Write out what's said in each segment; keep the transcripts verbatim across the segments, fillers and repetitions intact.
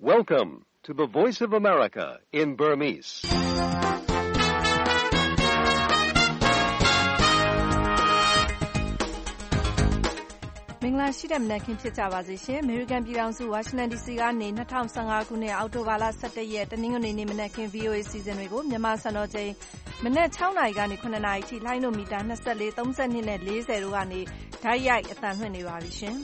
Welcome to the Voice of America in Burmese. ။မင်္ဂလာရှိတဲ့မနက်ခင်းဖြစ်ကြပါစေရှင်။ American ပြည်ထောင်စု Washington ဒီ စီ ကနေ၂၀၁၅ခုနှစ်အောက်တိုဘာလ၁၁ရက်တနင်္ဂနွေနေ့မနက်ခင်း ဗွီအိုအေ စီစဉ်တွေကိုမြန်မာစံတော်ချိန်မနက်၆နာရီကနေ၇နာရီထိလှိုင်းတို့မီတာ၂၄၊၃၂နဲ့၄၀တို့ကနေတိုက်ရိုက်အသံလွှင့်နေပါပြီရှင်။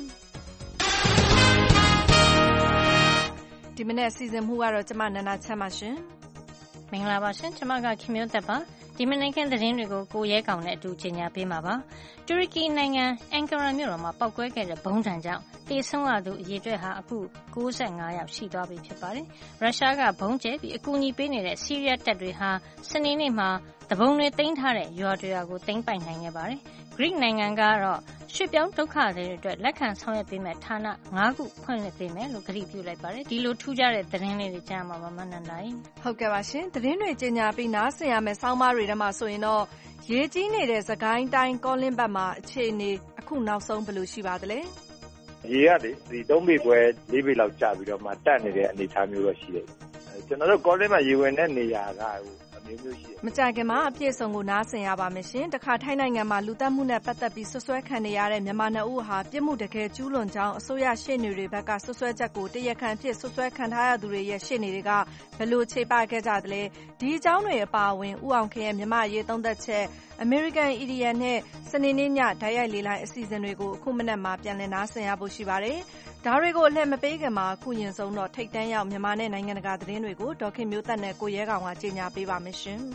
ဒီမနက်စီစဉ်မှုကတော့ကျမနန္ဒာချမ်းပါရှင်။မင်္ဂလာပါရှင်။ကျမကခင်မျိုးသက်ပါ။ဒီမနက်ခင်းသတင်းတွေကိုကိုရဲကောင်နဲ့အတူကြေညာပေးမှာပါ။တူရကီနိုင်ငံအန်ကာရာမြို့တော်မှာပောက်ကွဲခဲ့တဲ့ဘုံးတံကြောင့်တေဆုံးရသူအရေအတွက်ဟာအခု၉၅ယောက်ရှိသွားပြီဖြစ်ပါတယ်။ရုရှားကဘုံးကျဲပြီးအကူအညီပေးနေတဲ့ဆီးရီးယားတပ်တွေဟာစနေနေ့မှာတပုံတွေသိမ်းထားတဲ့ရွာတွေရွာကိုသိမ်းပိုက်နိုင်ခဲ့ပါတယ်။ Greek နိုင်ငံကတော့ရွှေ့ပြောင်းဒုက္ခသည်တွေအတွက်လက်ခံဆောင်ရွက်ပေးမဲ့ဌာန၅ခုဖွင့်လှစ်ပေးမယ်လို့ကတိပြုလိုက်ပါတယ်။ဒီလိုထူးခြားတဲ့သတင်းလေးတွေကြားမှာပါမနန္ဒာကြီး။ဟုတ်ကဲ့ပါရှင်။သတင်းတွေကြေညာပြီးနားဆင်ရမယ့်ဆောင်းပါးတွေထဲမှာဆိုရင်တော့ရေကြီးနေတဲ့စကိုင်းတိုင်းကောလင်းဘက်မှာအခြေအနေအခုနောက်ဆုံးဘယ်လိုရှိပါသလဲ။ရေကလေဒီသုံးပေခွဲလေးပေလောက်ကျပြီးတော့မှတက်နေတဲ့အနေအထားမျိုးတော့ရှိတယ်။ကျွန်တော်တို့ကောလင်းမှာရေဝင်တဲ့နေရာကဟိုမကြခင်မှာအပြည့်စုံကိုနားဆင်ရပါမယ်ရှင်။တခါထိုင်းနိုင်ငံမှာလူသတ်မှုနဲ့ပတ်သက်ပြီးဆွဆွဲခံနေရတဲ့မြန်မာနှစ်ဦးဟာပြစ်မှုတကယ်ကျူးလွန်ကြောင်းအစိုးရရှေ့နေတွေဘက်ကဆွဆွဲချက်ကိုတရားခံဖြစ်ဆွဆွဲခံထားရသူတွေရဲ့ရှေ့နေတွေကဘယ်လိုခြေပခဲ့ကြသလဲ။ဒီအကြောင်းတွေအပါအဝင်ဦးအောင်ခင်ရဲ့မြန်မာရေးသုံးသက်ချက် American Idiot နဲ့စနေနေ့ညဓာတ်ရိုက်လေးလိုင်းအစီအစဉ်တွေကိုအခုမနက်မှာပြန်လည်နားဆင်ရဖို့ရှိပါတယ်။ဒါတွေကိုအလှည့်မပေးခင်မှာအခုရင်ဆုံးတော့ထိတ်တန်းရောက်မြန်မာနဲ့နိုင်ငံတကာသတင်းတွေကိုဒေါ်ခင်မျိုးသက်နဲ့ကိုရဲကောင်ကကြေညာပေးပါမယ်ရှင်။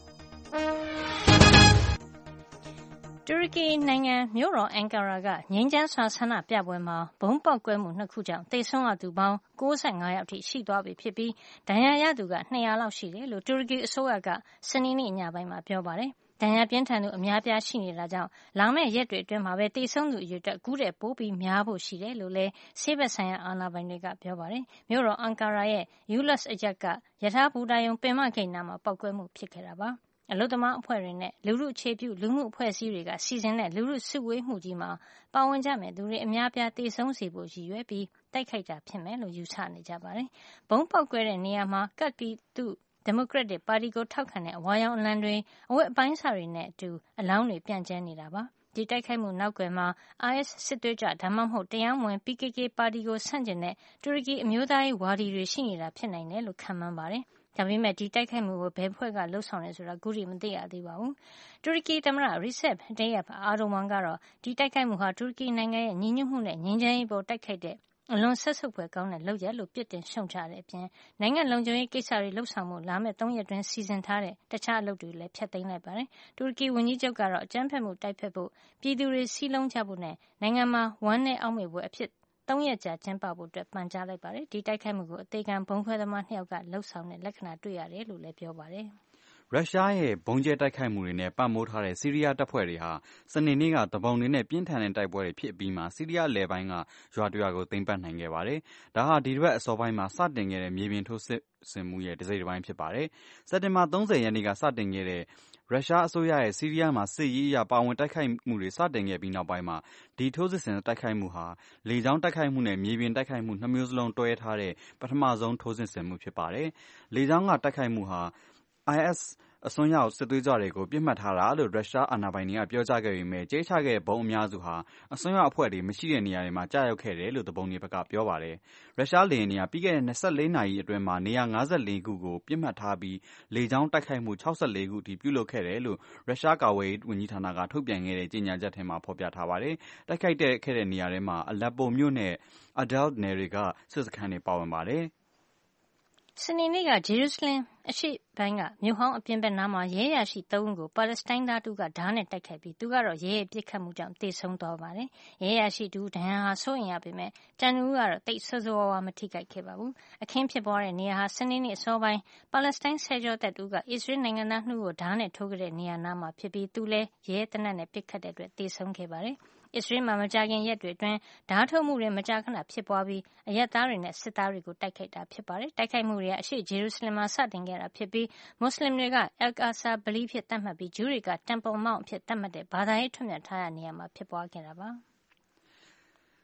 တူရကီနိုင်ငံမြို့တော်အန်ကာရာကငြိမ်းချမ်းစွာဆန္ဒပြပွဲမှာဘုံပေါက်ကွဲမှုနှစ်ခုကြောင့်သေဆုံးရသူပေါင်း၉၅ယောက်ထိရှိသွားပြီဖြစ်ပြီးဒဏ်ရာရသူက၂၀၀လောက်ရှိတယ်လို့တူရကီအစိုးရကစနေနေ့ညပိုင်းမှာပြောပါတယ်။ဒဏ်ရာပြင်းထန်သူအများပြားရှိနေတာကြောင့်လာမယ့်ရက်တွေအတွင်းမှာပဲသေဆုံးသူအရေအတွက်ကူးတဲ့ပိုပြီးများဖို့ရှိတယ်လို့လည်းဆေးဘက်ဆိုင်ရာအာဏာပိုင်တွေကပြောပါတယ်။မြို့တော်အန်ကာရာရဲ့ယူလတ်အရပ်ကရထားဘူတာရုံပင်မဂိတ်နားမှာပောက်ကွဲမှုဖြစ်ခဲ့တာပါ။အလုပ်သမားအဖွဲ့တွေနဲ့လူထုအခြေပြုလူမှုအဖွဲ့အစည်းတွေကစီစဉ်တဲ့လူထုစုဝေးမှုကြီးမှာပါဝင်ကြမယ့်သူတွေအများပြားသေဆုံးစေဖို့ရည်ရွယ်ပြီးတိုက်ခိုက်တာဖြစ်မယ်လို့ယူဆနေကြပါတယ်။ဘုံပေါက်ကွဲတဲ့နေရာမှာကတ်ပြည်သူဒီမိုကရက်တစ်ပါတီကိုထောက်ခံတဲ့အဝါရောင်အလံတွေအဝတ်အပိုင်းစာတွေနဲ့အတူအလောင်းတွေပြန့်ကျဲနေတာပါ။ဒီတိုက်ခိုက်မှုနောက်ကွယ်မှာ အိုင်အက်စ် စစ်သွေးကြဒါမှမဟုတ်တရားမဝင် ပီကေကေ ပါတီကိုဆန့်ကျင်တဲ့တူရကီအမျိုးသားရေးဝါဒီတွေရှိနေတာဖြစ်နိုင်တယ်လို့ခန့်မှန်းပါတယ်။ဒါပေမဲ့ဒီတိုက်ခိုက်မှုကိုဘယ်ဖွဲ့ကလှုပ်ဆောင်တယ်ဆိုတာအခုထိမသိရသေးပါဘူး။တူရကီသမ္မတ Recep Tayyip Erdogan ကတော့ဒီတိုက်ခိုက်မှုဟာတူရကီနိုင်ငံရဲ့ညီညွတ်မှုနဲ့ငြိမ်းချမ်းရေးပေါ်တိုက်ခိုက်တဲ့အလွန်စက်ဆုပ်ဖွယ်ကောင်းတဲ့လုပ်ရပ်လို့ပြစ်တင်ရှုံချတဲ့အပြင်နိုင်ငံလုံခြုံရေးကိစ္စတွေလှုပ်ဆောင်မှုလာမယ့်သုံးရက်တွင်းစီစဉ်ထားတဲ့တခြားအလုပ်တွေလည်းဖျက်သိမ်းလိုက်ပါတယ်။တူရကီဝန်ကြီးချုပ်ကတော့အကြမ်းဖက်မှုတိုက်ဖျက်ဖို့ပြည်သူတွေစည်းလုံးကြဖို့နဲ့နိုင်ငံမှာဝမ်းနည်းအောက်မေ့ဖွယ်အဖြစ်သုံးရက်ကြာကျင်းပဖို့အတွက်ပန်ကြားလိုက်ပါတယ်။ဒီတိုက်ခိုက်မှုကိုအသေးခံဘုံခွဲသမားနှစ်ယောက်ကလှုပ်ဆောင်တဲ့လက္ခဏာတွေ့ရတယ်လို့လည်းပြောပါတယ်။ရုရှားရဲ့ဘုံကျဲတိုက်ခိုက်မှုတွေနဲ့ပတ်မိုးထားတဲ့ဆီးရီးယားတပ်ဖွဲ့တွေဟာစနေနေ့ကတပုံတွေနဲ့ပြင်းထန်တဲ့တိုက်ပွဲတွေဖြစ်ပြီးမှဆီးရီးယားလယ်ပိုင်းကရွာတရွာကိုသိမ်းပိုက်နိုင်ခဲ့ပါတယ်။ဒါဟာဒီတစ်ပတ်အစောပိုင်းမှာစတင်ခဲ့တဲ့မြေပြင်ထိုးစစ်ဆင်မှုရဲ့တစ်စိတ်တစ်ပိုင်းဖြစ်ပါတယ်။စက်တင်ဘာ၃၀ရက်နေ့ကစတင်ခဲ့တဲ့ရုရှားအစိုးရရဲ့ဆီးရီးယားမှာစစ်ရေးအရပါဝင်တိုက်ခိုက်မှုတွေစတင်ခဲ့ပြီးနောက်ပိုင်းမှာဒီထိုးစစ်ဆင်တိုက်ခိုက်မှုဟာလေကြောင်းတိုက်ခိုက်မှုနဲ့မြေပြင်တိုက်ခိုက်မှုနှစ်မျိုးစလုံးတွဲထားတဲ့ပထမဆုံးထိုးစစ်ဆင်မှုဖြစ်ပါတယ်။လေကြောင်းကတိုက်ခိုက်မှုဟာ အိုင်အက်စ် အစွန်းရောက်စစ်သွေးကြွတွေကိုပြစ်မှတ်ထားတာလို့ရုရှားအာဏာပိုင်တွေကပြောကြားခဲ့ပေမဲ့ကျဲချခဲ့တဲ့ဘုံအများစုဟာအစွန်းရောက်အဖွဲ့တွေမရှိတဲ့နေရာတွေမှာကြာရောက်ခဲ့တယ်လို့တပုံတွေဘက်ကပြောပါတယ်။ရုရှားလေယာဉ်တွေကပြီးခဲ့တဲ့၂၄နာရီအတွင်းမှာနေရာ၅၄ခုကိုပြစ်မှတ်ထားပြီးလေကြောင်းတိုက်ခိုက်မှု၆၄ခုထိပြုလုပ်ခဲ့တယ်လို့ရုရှားကာကွယ်ရေးဝန်ကြီးဌာနကထုတ်ပြန်ခဲ့တဲ့ကြေညာချက်ထဲမှာဖော်ပြထားပါတယ်။တိုက်ခိုက်တဲ့ခဲ့တဲ့နေရာတွေမှာအလက်ပိုမြို့နဲ့အဒဲလ်နယ်တွေကစစ်စခန်းတွေပါဝင်ပါတယ်။စနေနေ့ကဂျေရုဆလင်အရှေ့ပိုင်းကမြို့ဟောင်းအပြင်ဘက်နားမှာရဲရရှိသုံးဦးကိုပါလက်စတိုင်းသားတူကဓာတ်နဲ့တိုက်ခိုက်ပြီးသူကတော့ရဲရဲ့ပစ်ခတ်မှုကြောင့်သေဆုံးသွားပါတယ်။ရဲရရှိတူဒဏ်ရာဟာစိုးရင်ရပေမဲ့တန်တူကတော့တိတ်ဆိုးဆိုးဝါးဝါမထိခိုက်ခဲ့ပါဘူး။အခင်းဖြစ်ပွားတဲ့နေရာဟာစနေနေ့အစောပိုင်းပါလက်စတိုင်းဆယ်ကျော်သက်တူကအစ္စရေးနိုင်ငံသားနှုတ်ကိုဓာတ်နဲ့ထိုးခဲ့တဲ့နေရာနားမှာဖြစ်ပြီးသူလည်းရဲတနက်နဲ့ပစ်ခတ်တဲ့အတွက်သေဆုံးခဲ့ပါတယ်။အစ္စရေးမှာမကြာခင်ရက်တွေအတွင်းဓားထုတ်မှုတွေမကြာခဏဖြစ်ပွားပြီးအရပ်သားတွေနဲ့စစ်သားတွေကိုတိုက်ခိုက်တာဖြစ်ပါတယ်။တိုက်ခိုက်မှုတွေကအရှေ့ဂျေရုဆလင်မှာစတင်ခဲ့တာဖြစ်ပြီးမွတ်စလင်တွေက Al-Aqsa ဗလီဖြစ်သတ်မှတ်ပြီးဂျူးတွေက Temple Mount အဖြစ်သတ်မှတ်တဲ့ဘာသာရေးထွတ်မြတ်ထားတဲ့နေရာမှာဖြစ်ပွားခဲ့တာပါ။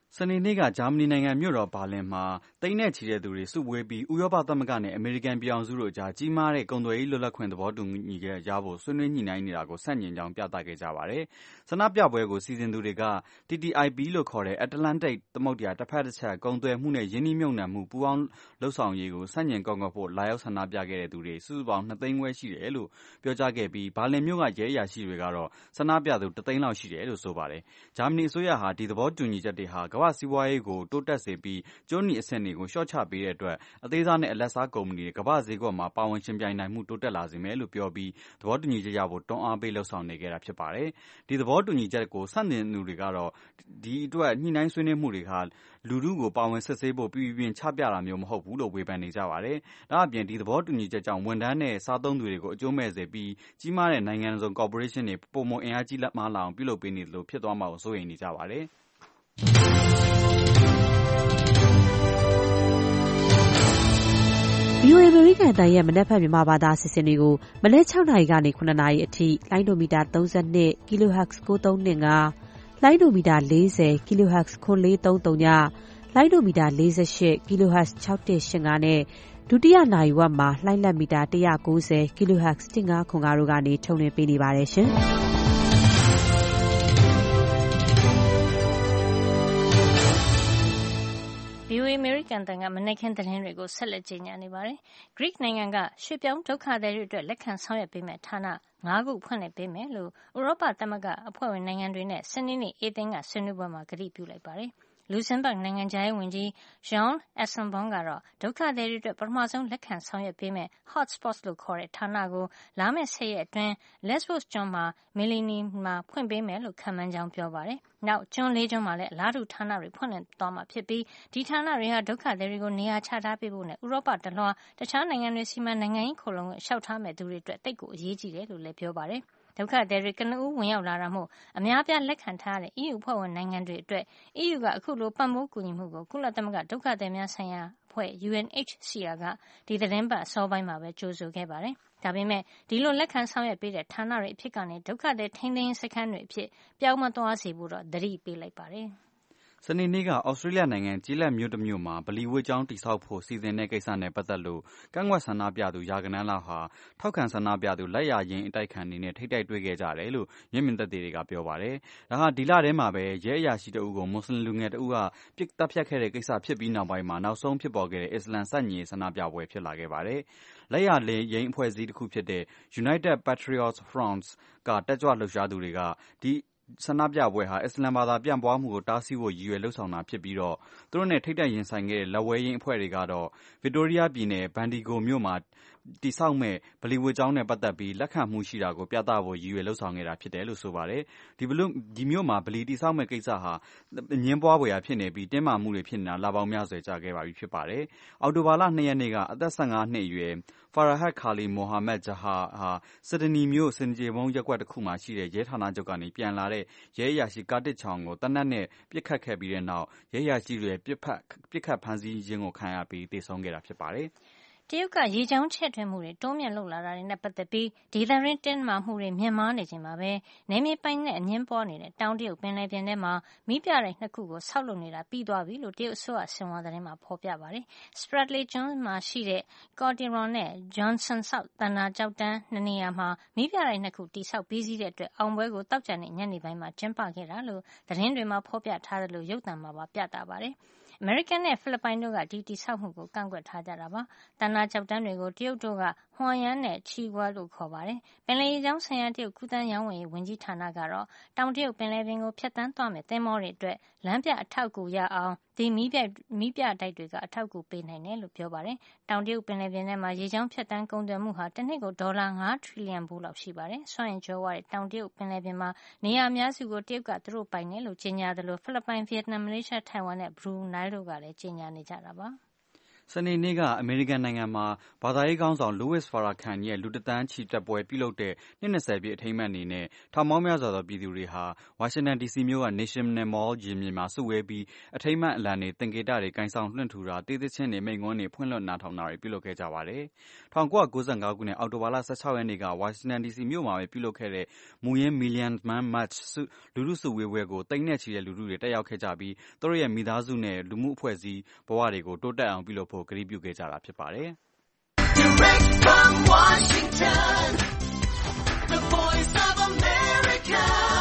စနေနေ့ကဂျာမနီနိုင်ငံမြို့တော်ဘာလင်မှာသိန်းနဲ့ချီတဲ့သူတွေစုဝေးပြီးဥရောပသမဂ္ဂနဲ့အမေရိကန်ပြည်ထောင်စုတို့ကြားကြီးမားတဲ့ကုန်သွယ်ရေးလွတ်လပ်ခွင့်သဘောတူညီချက်ရဖို့ဆွေးနွေးညှိနှိုင်းနေတာကိုဆန့်ကျင်ကြောင်းပြသခဲ့ကြပါတယ်။ဆန္ဒပြပွဲကိုစီစဉ်သူတွေက T T I P လို့ခေါ်တဲ့ Atlantic သမုဒ္ဒရာတစ်ဖက်တစ်ချက်ကုန်သွယ်မှုနဲ့ယင်းနှိမ့်မြုပ်နှံမှုပူးပေါင်းလှုပ်ဆောင်ရေးကိုဆန့်ကျင်ကန့်ကွက်ဖို့လာရောက်ဆန္ဒပြခဲ့တဲ့သူတွေစုစုပေါင်းနှစ်သိန်းခွဲရှိတယ်လို့ပြောကြားခဲ့ပြီးဘာလင်မြို့ကရဲအရာရှိတွေကတော့ဆန္ဒပြသူတစ်သိန်းလောက်ရှိတယ်လို့ဆိုပါတယ်။ဂျာမနီအစိုးရဟာဒီသဘောတူညီချက်တွေဟာကမ္ဘာ့စီးပွားရေးကိုတိုးတက်စေပြီးကျိုးနီအဆင့်တွေကိုလျှော့ချပေးတဲ့အတွက်အသေးစားနဲ့အလတ်စားကုမ္ပဏီတွေကမ္ဘာ့ဈေးကွက်မှာပါဝင်ရှင်ပြိုင်နိုင်မှုတိုးတက်လာစေမယ်လို့ပြောပြီးသဘောတူညီချက်ရဖို့တွန်းအားပေးလှုပ်ဆောင်နေခဲ့တာဖြစ်ပါတယ်။ဒီသဘောတူညီချက်ကိုဆန့်ကျင်သူတွေကတော့ဒီအတွက်ညှိနှိုင်းဆွေးနွေးမှုတွေဟာလူထုကိုပါဝင်စစ်ဆေးဖို့ပြည်ပြင်းချပြတာမျိုးမဟုတ်ဘူးလို့ဝေဖန်နေကြပါတယ်။ဒါအပြင်ဒီသဘောတူညီချက်ကြောင့်ဝန်ထမ်းနဲ့စားသုံးသူတွေကိုအကျိုးမဲ့စေပြီးကြီးမားတဲ့နိုင်ငံစုံကော်ပိုရေးရှင်းတွေပုံမအင်အားကြီးမားလာအောင်ပြုလုပ်ပေးနေလို့ဖြစ်သွားမှာကိုစိုးရိမ်နေကြပါတယ်။ V O A အမေရိကန်အသံရဲ့မနက်ဖြန်မြန်မာဘာသာအစီအစဉ်တွေကိုမနက်၆နာရီကနေ၇နာရီအထိလိုင်းဒိုမီတာ၃၂ kilohertz ၉၃၂၅လိုင်းဒိုမီတာ၄၀ kilohertz ၉၄၃၃ညလိုင်းဒိုမီတာ၄၈ kilohertz ၆၁၈၅နဲ့ဒုတိယနာရီဝက်မှာလိုင်းလက်မီတာ၁၉၀ kilohertz ၁၅၇၅တို့ကနေထုတ်လွှင့်ပေးနေပါတယ်ရှင်။ V O A အမေရိကန်အသံကမနက်ခင်းသတင်းတွေကိုဆက်လက်ကြေညာနေပါတယ်။ Greek နိုင်ငံကရွှေ့ပြောင်းဒုက္ခသည်တွေအတွက်လက်ခံဆောင်ရွက်ပေးမယ့်ဌာနငါးခုဖွင့်လှစ်ပေးမယ်လို့ဥရောပသမဂ္ဂအဖွဲ့ဝင်နိုင်ငံတွေနဲ့စနေနေ့အေသင်ကဆွေးနွေးပွဲမှာကတိပြုလိုက်ပါတယ်။ လူဇမ်ဘတ်နိုင်ငံခြားရေးဝန်ကြီး Jean Asselborn ကတော့ဒုက္ခသည်တွေအတွက်ပထမဆုံးလက်ခံဆောင်ရွက်ပေးမယ့် Hot Spots လို့ခေါ်တဲ့ဌာနကိုလာမယ့်ဆယ်ရက်အတွင်း Lesbos ကျွန်းမှာ Melini မှာဖွင့်ပေးမယ်လို့ခန့်မှန်းကြောင်းပြောပါတယ်။နောက်ကျွန်းလေးကျွန်းမှာလည်းအလားတူဌာနတွေဖွင့်လှစ်သွားမှာဖြစ်ပြီးဒီဌာနတွေဟာဒုက္ခသည်တွေကိုနေရာချထားပေးဖို့နဲ့ဥရောပတလွှားတခြားနိုင်ငံတွေစီမှာနိုင်ငံရေးခိုလှုံခွင့်လျှောက်ထားမယ့်သူတွေအတွက်သိပ်ကိုအရေးကြီးတယ်လို့လည်းပြောပါတယ်။ဒုက္ခသည်တွေကနဦးဝင်ရောက်လာတာမို့အများပြားလက်ခံထားရတဲ့ E U အဖွဲ့ဝင်နိုင်ငံတွေအတွက် E U ကအခုလိုပံ့ပိုးကူညီမှုကိုကုလသမဂ္ဂဒုက္ခသည်များဆိုင်ရာအဖွဲ့ U N H C R ကဒီသတင်းပတ်အစောပိုင်းမှာပဲကြိုဆိုခဲ့ပါတယ်။ဒါပေမဲ့ဒီလိုလက်ခံဆောင်ရွက်ပေးတဲ့ဌာနတွေအဖြစ်ကနေဒုက္ခသည်ထိန်းသိမ်းရေးစခန်းတွေအဖြစ်ပြောင်းမသွားစေဖို့တော့သတိပေးလိုက်ပါတယ်။စနေနေ့ကဩစတြေးလျနိုင်ငံကျေးလက်မြို့တစ်မြို့မှာဗလီဝတ်ကျောင်းတည်ဆောက်ဖို့စီစဉ်တဲ့ကိစ္စနဲ့ပတ်သက်လို့ကန့်ကွက်ဆန္ဒပြသူရာဂဏန်းလောက်ဟာထောက်ခံဆန္ဒပြသူလက်ယာယိမ်းအတိုက်ခံတွေနဲ့ထိပ်တိုက်တွေ့ခဲ့ကြတယ်လို့မျက်မြင်သက်သေတွေကပြောပါတယ်။ဒါဟာဒီလထဲမှာပဲရဲအရာရှိတအုပ်ကိုမွတ်စလင်လူငယ်တအုပ်ကပြစ်တပ်ဖြတ်ခဲ့တဲ့ကိစ္စဖြစ်ပြီးနောက်ပိုင်းမှာနောက်ဆုံးဖြစ်ပေါ်ခဲ့တဲ့အစ္စလမ်ဆန့်ကျင်ရေးဆန္ဒပြပွဲဖြစ်လာခဲ့ပါတယ်။လက်ယာယိမ်းအဖွဲ့အစည်းတစ်ခုဖြစ်တဲ့ United Patriots Front ကတက်ကြွလှုပ်ရှားသူတွေကဒီဆန္ဒပြပွဲဟာအစ္စလမ်ဘာသာပြန့်ပွားမှုကိုတားဆီးဖို့ရည်ရွယ်လှုပ်ဆောင်တာဖြစ်ပြီးတော့သူတို့နဲ့ထိပ်တိုက်ရင်ဆိုင်ခဲ့တဲ့လက်ဝဲယင်းအဖွဲ့တွေကတော့ဗစ်တိုးရီးယားပြည်နယ်ဘန်ဒီဂိုမြို့မှာတည်ဆောက်မဲ့ဗလီဝတ်ကျောင်းနဲ့ပတ်သက်ပြီးလက်ခံမှုရှိတာကိုပြသဖို့ရည်ရွယ်လှုပ်ဆောင်ခဲ့တာဖြစ်တယ်လို့ဆိုပါတယ်။ဒီဘလို့ဒီမြို့မှာဗလီတည်ဆောက်မဲ့ကိစ္စဟာအငင်းပွားဖွယ်ရာဖြစ်နေပြီးတင်းမာမှုတွေဖြစ်နေတာလပေါင်းများစွာကြာခဲ့ပါပြီဖြစ်ပါတယ်။အောက်တိုဘာလ၂ရက်နေ့ကအသက်၁၅နှစ်အရွယ် Farhat Khalil Mohammed Jahar ဟာစစ်ဒနီမြို့စင်ကြေဘုံရက်ကွက်တစ်ခုမှာရှိတဲ့ရဲဌာနချုပ်ကနေပြန်လာတဲ့ရဲအရာရှိကာတစ်ချောင်ကိုတနက်နဲ့ပြစ်ခတ်ခဲ့ပြီးတဲ့နောက်ရဲအရာရှိတွေပြစ်ဖက်ပြစ်ခတ်ဖမ်းဆီးခြင်းကိုခံရပြီးသေဆုံးခဲ့တာဖြစ်ပါတယ်။တရုတ်ကရေကြောင်းချဲ့ထွင်မှုတွေတိုးမြင့်လုပ်လာတာတွေနဲ့ပတ်သက်ပြီးဒေသရင်းတင်းမာမှုတွေမြင့်မားနေချိန်မှာပဲနယ်မြေပိုင်နဲ့အငင်းပွားနေတဲ့တောင်တရုတ်ပင်လယ်ပြင်ထဲမှာမီးပြတိုက်နှစ်ခုကိုဆောက်လုပ်နေတာပြီးသွားပြီလို့တရုတ်အစိုးရဆင်ဟွာသတင်းမှာဖော်ပြပါတယ်။ Spratly ကျွန်းမှာရှိတဲ့ Cottiron နဲ့ Johnson South သန္တာကျောက်တန်းနှစ်နေရာမှာမီးပြတိုက်နှစ်ခုတိစောက်ပြီးစီးတဲ့အတွက်အောင်ပွဲကိုသောကြာနေ့ညနေပိုင်းမှာကျင်းပခဲ့တာလို့သတင်းတွေမှာဖော်ပြထားတယ်လို့ရုပ်သံမှာပါပြသပါတယ်။အမေရိကန်နဲ့ဖိလစ်ပိုင်တို့ကဒီတည်ဆောက်မှုကိုကန့်ကွက်ထားကြတာပါ။တန်တာကျောက်တန်းတွေကိုတရုတ်တို့ကဟွာယန်နဲ့ချီဂွာလို့ခေါ်ပါတယ်။ပင်လယ်ရေကြောင်းဆိုင်ရာတရုတ်ကူးသန်းရောင်းဝယ်ရေးဝန်ကြီးဌာနကတော့တောင်တရုတ်ပင်လယ်ပြင်ကိုဖြတ်တန်းသွားမယ့်သင်္ဘောတွေအတွက်လမ်းပြအထောက်အကူရအောင်ဒီမီးပြမီးပြတိုက်တွေကအထောက်အကူပေးနိုင်တယ်လို့ပြောပါတယ်။တောင်တရုတ်ပင်လယ်ပြင်ထဲမှာရေကြောင်းဖြတ်တန်းကုန်သွယ်မှုဟာတစ်နှစ်ကိုဒေါ်လာ၅ထရီလီယံဖိုးလောက်ရှိပါတယ်။စွမ်းအင်ကြွယ်ဝတဲ့တောင်တရုတ်ပင်လယ်ပြင်မှာနေရာအများစုကိုတရုတ်ကသူတို့ပိုင်တယ်လို့ကြေညာတယ်လို့ဖိလစ်ပိုင်၊ဗီယက်နမ်၊မလေးရှား၊ထိုင်ဝမ်နဲ့ဘရူနိုင်းတို့ကလည်းကြေညာနေကြတာပါ။စနေနေ့ကအမေရိကန်နိုင်ငံမှာဘာသာရေးခေါင်းဆောင် Louis Farrakhan ရဲ့လူတစ်သန်းချီတက်ပွဲပြုလုပ်တဲ့နှစ်၂၀ပြည့်အထိမ်းအမှတ်အနေနဲ့ထောင်ပေါင်းများစွာသောပြည်သူတွေဟာဝါရှင်တန်ဒီစီမြို့က National Mall ရင်ပြင်မှာစုဝေးပြီးအထိမ်းအမှတ်အလံတွေသင်္ကေတတွေကိုင်ဆောင်လွှင့်ထူတာတေးသီချင်းတွေမိန့်ခွန်းတွေဖွင့်လှစ်နားထောင်တာတွေပြုလုပ်ခဲ့ကြပါတယ်။၁၉၉၅ခုနှစ်အောက်တိုဘာလ၁၆ရက်နေ့ကဝါရှင်တန်ဒီစီမြို့မှာပဲပြုလုပ်ခဲ့တဲ့မူရင်း Million Man March လူထုစုဝေးပွဲကိုသိန်းနဲ့ချီတဲ့လူထုတွေတက်ရောက်ခဲ့ကြပြီးသူတို့ရဲ့မိသားစုနဲ့လူမှုအဖွဲ့အစည်းဘဝတွေကိုတိုးတက်အောင်ပြုလုပ်ဖို့ကတိပြုခဲ့ကြတာဖြစ်ပါတယ်။ Direct from Washington, the voice of America,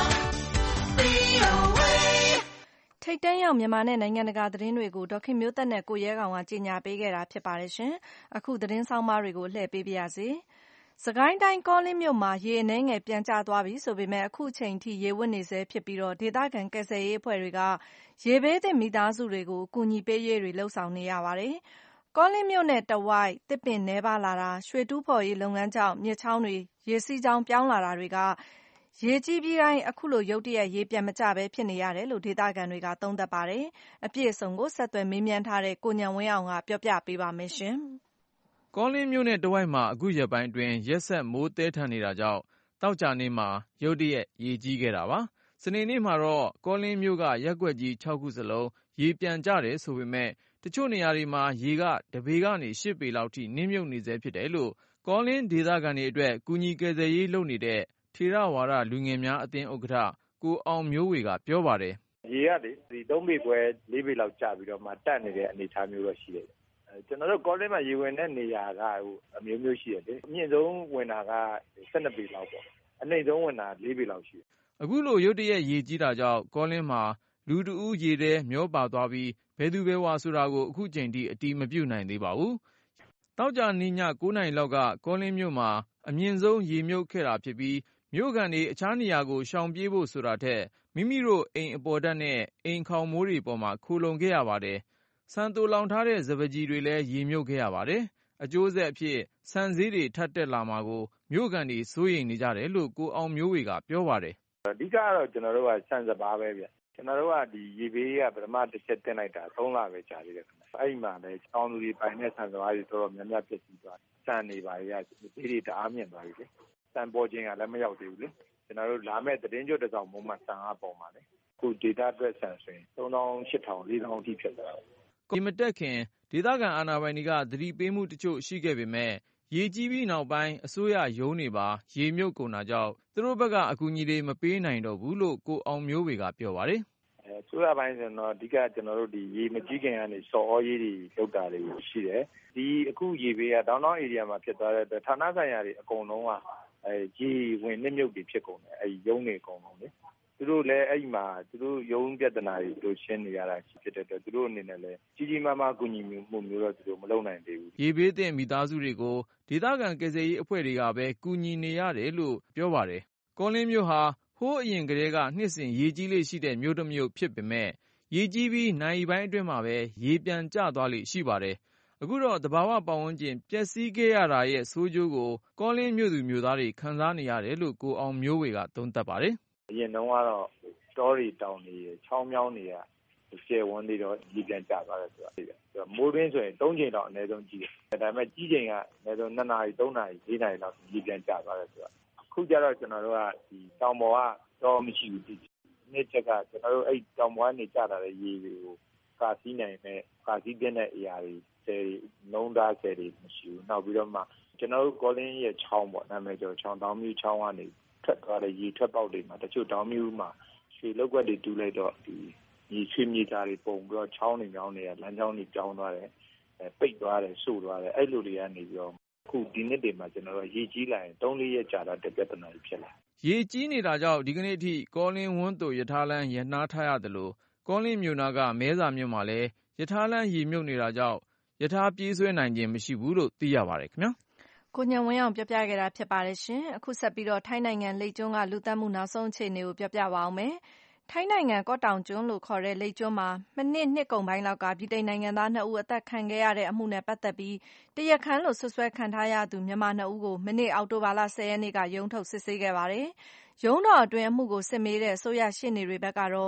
V O A ထိပ်တန်းရောက်မြန်မာနဲ့နိုင်ငံတကာသတင်းတွေကိုဒေါခင်မျိုးသက်နဲ့ကိုရဲကောင်ကကြီးညာပေးခဲ့တာဖြစ်ပါတယ်ရှင်။အခုသတင်းဆောင်မတွေကိုလှည့်ပေးပါရစေ။စကိုင်းတိုင်းကောလင်းမြို့မှာရေအနှဲငယ်ပြန်ကျသွားပြီဆိုပေမဲ့အခုချိန်ထိရေဝတ်နေဆဲဖြစ်ပြီးတော့ဒေသခံကယ်ဆယ်ရေးအဖွဲ့တွေကရေဘေးသင့်မိသားစုတွေကိုအကူအညီပေးရေးတွေလှုပ်ဆောင်နေရပါတယ်။ကောလင်းမြို့နဲ့တဝိုက်တစ်ပင်နှဲပါလာတာရွှေတူးဖော်ရေးလုပ်ငန်းကြောင့်မြစ်ချောင်းတွေရေစီးကြောင်းပြောင်းလာတာတွေကရေကြီးပြီးတိုင်းအခုလိုရုတ်တရက်ရေပြန်မကျပဲဖြစ်နေရတယ်လို့ဒေသခံတွေကသုံးသပ်ပါတယ်။အပြည့်အစုံကိုဆက်သွယ်မေးမြန်းထားတဲ့ကိုဉာဏ်ဝင်းအောင်ကပြောပြပေးပါမယ်ရှင်။ကောလင်းမြို့နဲ့တဝိုက်မှာအခုရက်ပိုင်းအတွင်းရက်ဆက်မိုးတဲထန်နေတာကြောင့်တောက်ကြနေ့မှာရုတ်တရက်ရေကြီးခဲ့တာပါ။စနေနေ့မှာတော့ကောလင်းမြို့ကရက်ကွက်ကြီး၆ခုစလုံးရေပြန်ကျတယ်ဆိုပေမဲ့တချို့နေရာတွေမှာရေကတပေကနေ၈ပေလောက်ထိနစ်မြုပ်နေဆဲဖြစ်တယ်လို့ကောလင်းဒေသခံတွေအတွက်ကူညီကယ်ဆယ်ရေးလုပ်နေတဲ့ထေရဝါဒလူငယ်များအသင်းဥက္ကဋ္ဌကိုအောင်မျိုးဝေကပြောပါတယ်။ရေကလေဒီသုံးပေခွဲလေးပေလောက်ကျပြီးတော့မှတက်နေတဲ့အနေအထားမျိုးတော့ရှိတယ်။ကျွန်တော်တို့ကောလင်းမှာရေဝင်တဲ့နေရာကဟိုအမျိုးမျိုးရှိတယ်လေ။အမြင့်ဆုံးဝင်တာက၁၂ပေလောက်ပေါ့။အနိမ့်ဆုံးဝင်တာ၄ပေလောက်ရှိတယ်။အခုလိုရုတ်တရက်ရေကြီးတာကြောင့်ကောလင်းမှာလူတဦးရေထဲမျောပါသွားပြီးဘယ်သူဘယ်ဝါဆိုတာကိုအခုချိန်ထိအတိမပြုနိုင်သေးပါဘူး။တောက်ကြနေ့ည၉နာရီလောက်ကကောလင်းမြို့မှာအမြင့်ဆုံးရေမြုပ်ခဲ့တာဖြစ်ပြီးမြို့ခံတွေအခြားနေရာကိုရှောင်ပြေးဖို့ဆိုတာထက်မိမိတို့အိမ်အပေါ်ဓာတ်နဲ့အိမ်ခေါင်မိုးတွေပေါ်မှာခိုလုံခဲ့ရပါတယ်။ဆန်သိုလောင်ထားတဲ့စပါးကျီတွေလည်းရေမြုပ်ခဲ့ရပါတယ်။အကျိုးဆက်အဖြစ်ဆန်ဈေးတွေထပ်တက်လာမှာကိုမြို့ခံတွေစိုးရိမ်နေကြတယ်လို့ကိုအောင်မျိုးဝေကပြောပါတယ်။အဓိကတော့ကျွန်တော်တို့ကဆန်စပါးပဲဗျ။ကျွန်တော်တို့ကဒီရေဘေးကပထမတစ်ချက်တင်လိုက်တာသုံးလပဲကြာသေးတယ်ခင်ဗျ။အဲ့ဒီမှာလည်းတောင်သူတွေပိုင်တဲ့ဆန်စပါးတွေတော်တော်များများပြည့်စည်သွားတယ်။ဆန်နေပါရဈေးတွေတအားမြင့်သွားပြီလေ။ဆန်ပေါ်ခြင်းကလည်းမရောက်သေးဘူးလေ။ကျွန်တော်တို့လာမဲ့သတင်းကြွတစ်စောင်ပုံမှန်ဆန်အားပေါ်မှာလေ။အခုဒေတာအတွက်ဆန်ဆိုရင်သုံးသောင်းရှစ်ထောင်လေးသောင်းအထိဖြစ်သွားတယ်။ဒီမတက်ခင်ဒေသခံအာဏာပိုင်တွေကသတိပေးမှုတချို့ရှိခဲ့ပေမဲ့ရေကြီးပြီးနောက်ပိုင်းအစိုးရရုံးတွေပါရေမြုပ်ကုန်တာကြောင့်သူတို့ဘက်ကအကူအညီတွေမပေးနိုင်တော့ဘူးလို့ကိုအောင်မျိုးဝေကပြောပါတယ်။အဲဆိုရပိုင်းဆိုတော့အဓိကကျွန်တော်တို့ဒီရေမကြီးခင်ကနေစော်ဩရေးတွေလုပ်တာတွေရှိတယ်။ဒီအခုရေဘေးကတောင်တောင်ဧရိယာမှာဖြစ်သွားတဲ့ဌာနဆိုင်ရာတွေအကုန်လုံးကအဲရေဝင်နှိမ့်မြုပ်တွေဖြစ်ကုန်တယ်။အဲဒီရုံးတွေအကုန်လုံးလေ။သူတို့လည်းအဲ့ဒီမှာသူတို့ရုံးပြဿနာတွေတို့ရှင်းနေရတာဖြစ်တဲ့အတွက်သူတို့အနေနဲ့လည်းကြီးကြီးမားမားကူညီမှုမျိုးတော့သူတို့မလုပ်နိုင်သေးဘူး။ရေဘေးသင့်မိသားစုတွေကိုဒေသခံကယ်ဆယ်ရေးအဖွဲ့တွေကပဲကူညီနေရတယ်လို့ပြောပါတယ်။ကောလင်းမြို့ဟာဟိုးအရင်ကတည်းကနှစ်စဉ်ရေကြီးလေရှိတဲ့မြို့တစ်မြို့ဖြစ်ပေမဲ့ရေကြီးပြီးနိုင်ပိုင်းအတွင်းမှာပဲရေပြန်ကျသွားလေရှိပါတယ်။အခုတော့သဘာဝပတ်ဝန်းကျင်ပျက်စီးခဲ့ရတာရဲ့ဆိုးကျိုးကိုကောလင်းမြို့သူမြို့သားတွေခံစားနေရတယ်လို့ကိုအောင်မျိုးဝေကသုံးသပ်ပါတယ်။အရင်တုန်းကတော့တောတွေတောင်တွေချောင်းမြောင်းတွေကကျယ်ဝန်းနေတော့ရေပြန်ကျသွားတယ်ဆိုတာသိတယ်။မိုးတွင်းဆိုရင်သုံးချိန်တော့အနည်းဆုံးကြီးတယ်။ဒါပေမဲ့ကြီးချိန်ကအနည်းဆုံးနှစ်နာရီသုံးနာရီလေးနာရီလောက်ရေပြန်ကျသွားတယ်ဆိုတာအခုကျတော့ကျွန်တော်တို့ကဒီတောင်ပေါ်ကတော့မရှိဘူးဒီနေ့ချက်ကကျွန်တော်တို့အဲ့တောင်ပေါ်ကနေကျလာတဲ့ရေတွေကိုကာစီးနိုင်တဲ့ကာစီးတဲ့အရာတွေဆယ်နှုံးသားဆယ်တွေမရှိဘူးနောက်ပြီးတော့မှကျွန်တော်တို့ကောလင်းရဲ့ချောင်းပေါ့နာမည်ကျော်ချောင်းတောင်မြူချောင်းကနေထွက်သွားတဲ့ရေထွက်ပေါက်တွေမှာတချို့တောင်မြူမှာရွှေလောက်ွက်တွေတူးလိုက်တော့ဒီရေချွေးမြေသားတွေပုံပြီးတော့ချောင်းတွေမြောင်းတွေကလမ်းကြောင်းတွေကြောင်းသွားတယ်ပိတ်သွားတယ်ဆို့သွားတယ်အဲ့လိုတွေကနေပြီးတော့အခုဒီနေ့တည်းမှာကျွန်တော်တို့ရေကြီးလာရင်သုံးလေးရက်ကြာတော့တပြဿနာကြီးဖြစ်လာရေကြီးနေတာကြောင့်ဒီကနေ့အထိကောလင်းဝန်းသိုရထားလမ်းရနားထားရတယ်လို့ကောလင်းမြို့နာကမဲစာမြို့မှာလည်းရထားလမ်းရေမြုပ်နေတာကြောင့်ရထားပြေးဆွဲနိုင်ခြင်းမရှိဘူးလို့သိရပါတယ်ခင်ဗျာကိုညံဝင်းအောင်ပြောပြခဲ့တာဖြစ်ပါတယ်ရှင်အခုဆက်ပြီးတော့ထိုင်းနိုင်ငံလိပ်ကျွန်းကလူသက်မှုနောက်ဆုံးအခြေအနေကိုပြောပြပါအောင်မယ်ထိုင်းနိုင်ငံကော့တောင်ကျွန်းလို့ခေါ်တဲ့လိပ်ကျွန်းမှာမနှစ်နှစ်ကုန်ပိုင်းလောက်ကဗြိတိန်နိုင်ငံသားနှစ်ဦးအသက်ခံခဲ့ရတဲ့အမှုနဲ့ပတ်သက်ပြီးတရားခံလို့ဆွဆွဲခံထားရသူမြန်မာနှစ်ဦးကိုမနေ့အောက်တိုဘာလ၁၀ရက်နေ့ကရုံးထုတ်စစ်ဆေးခဲ့ပါတယ်။ရုံးတော်အတွင်းအမှုကိုစစ်မေးတဲ့အစိုးရရှေ့နေတွေဘက်ကတော့တ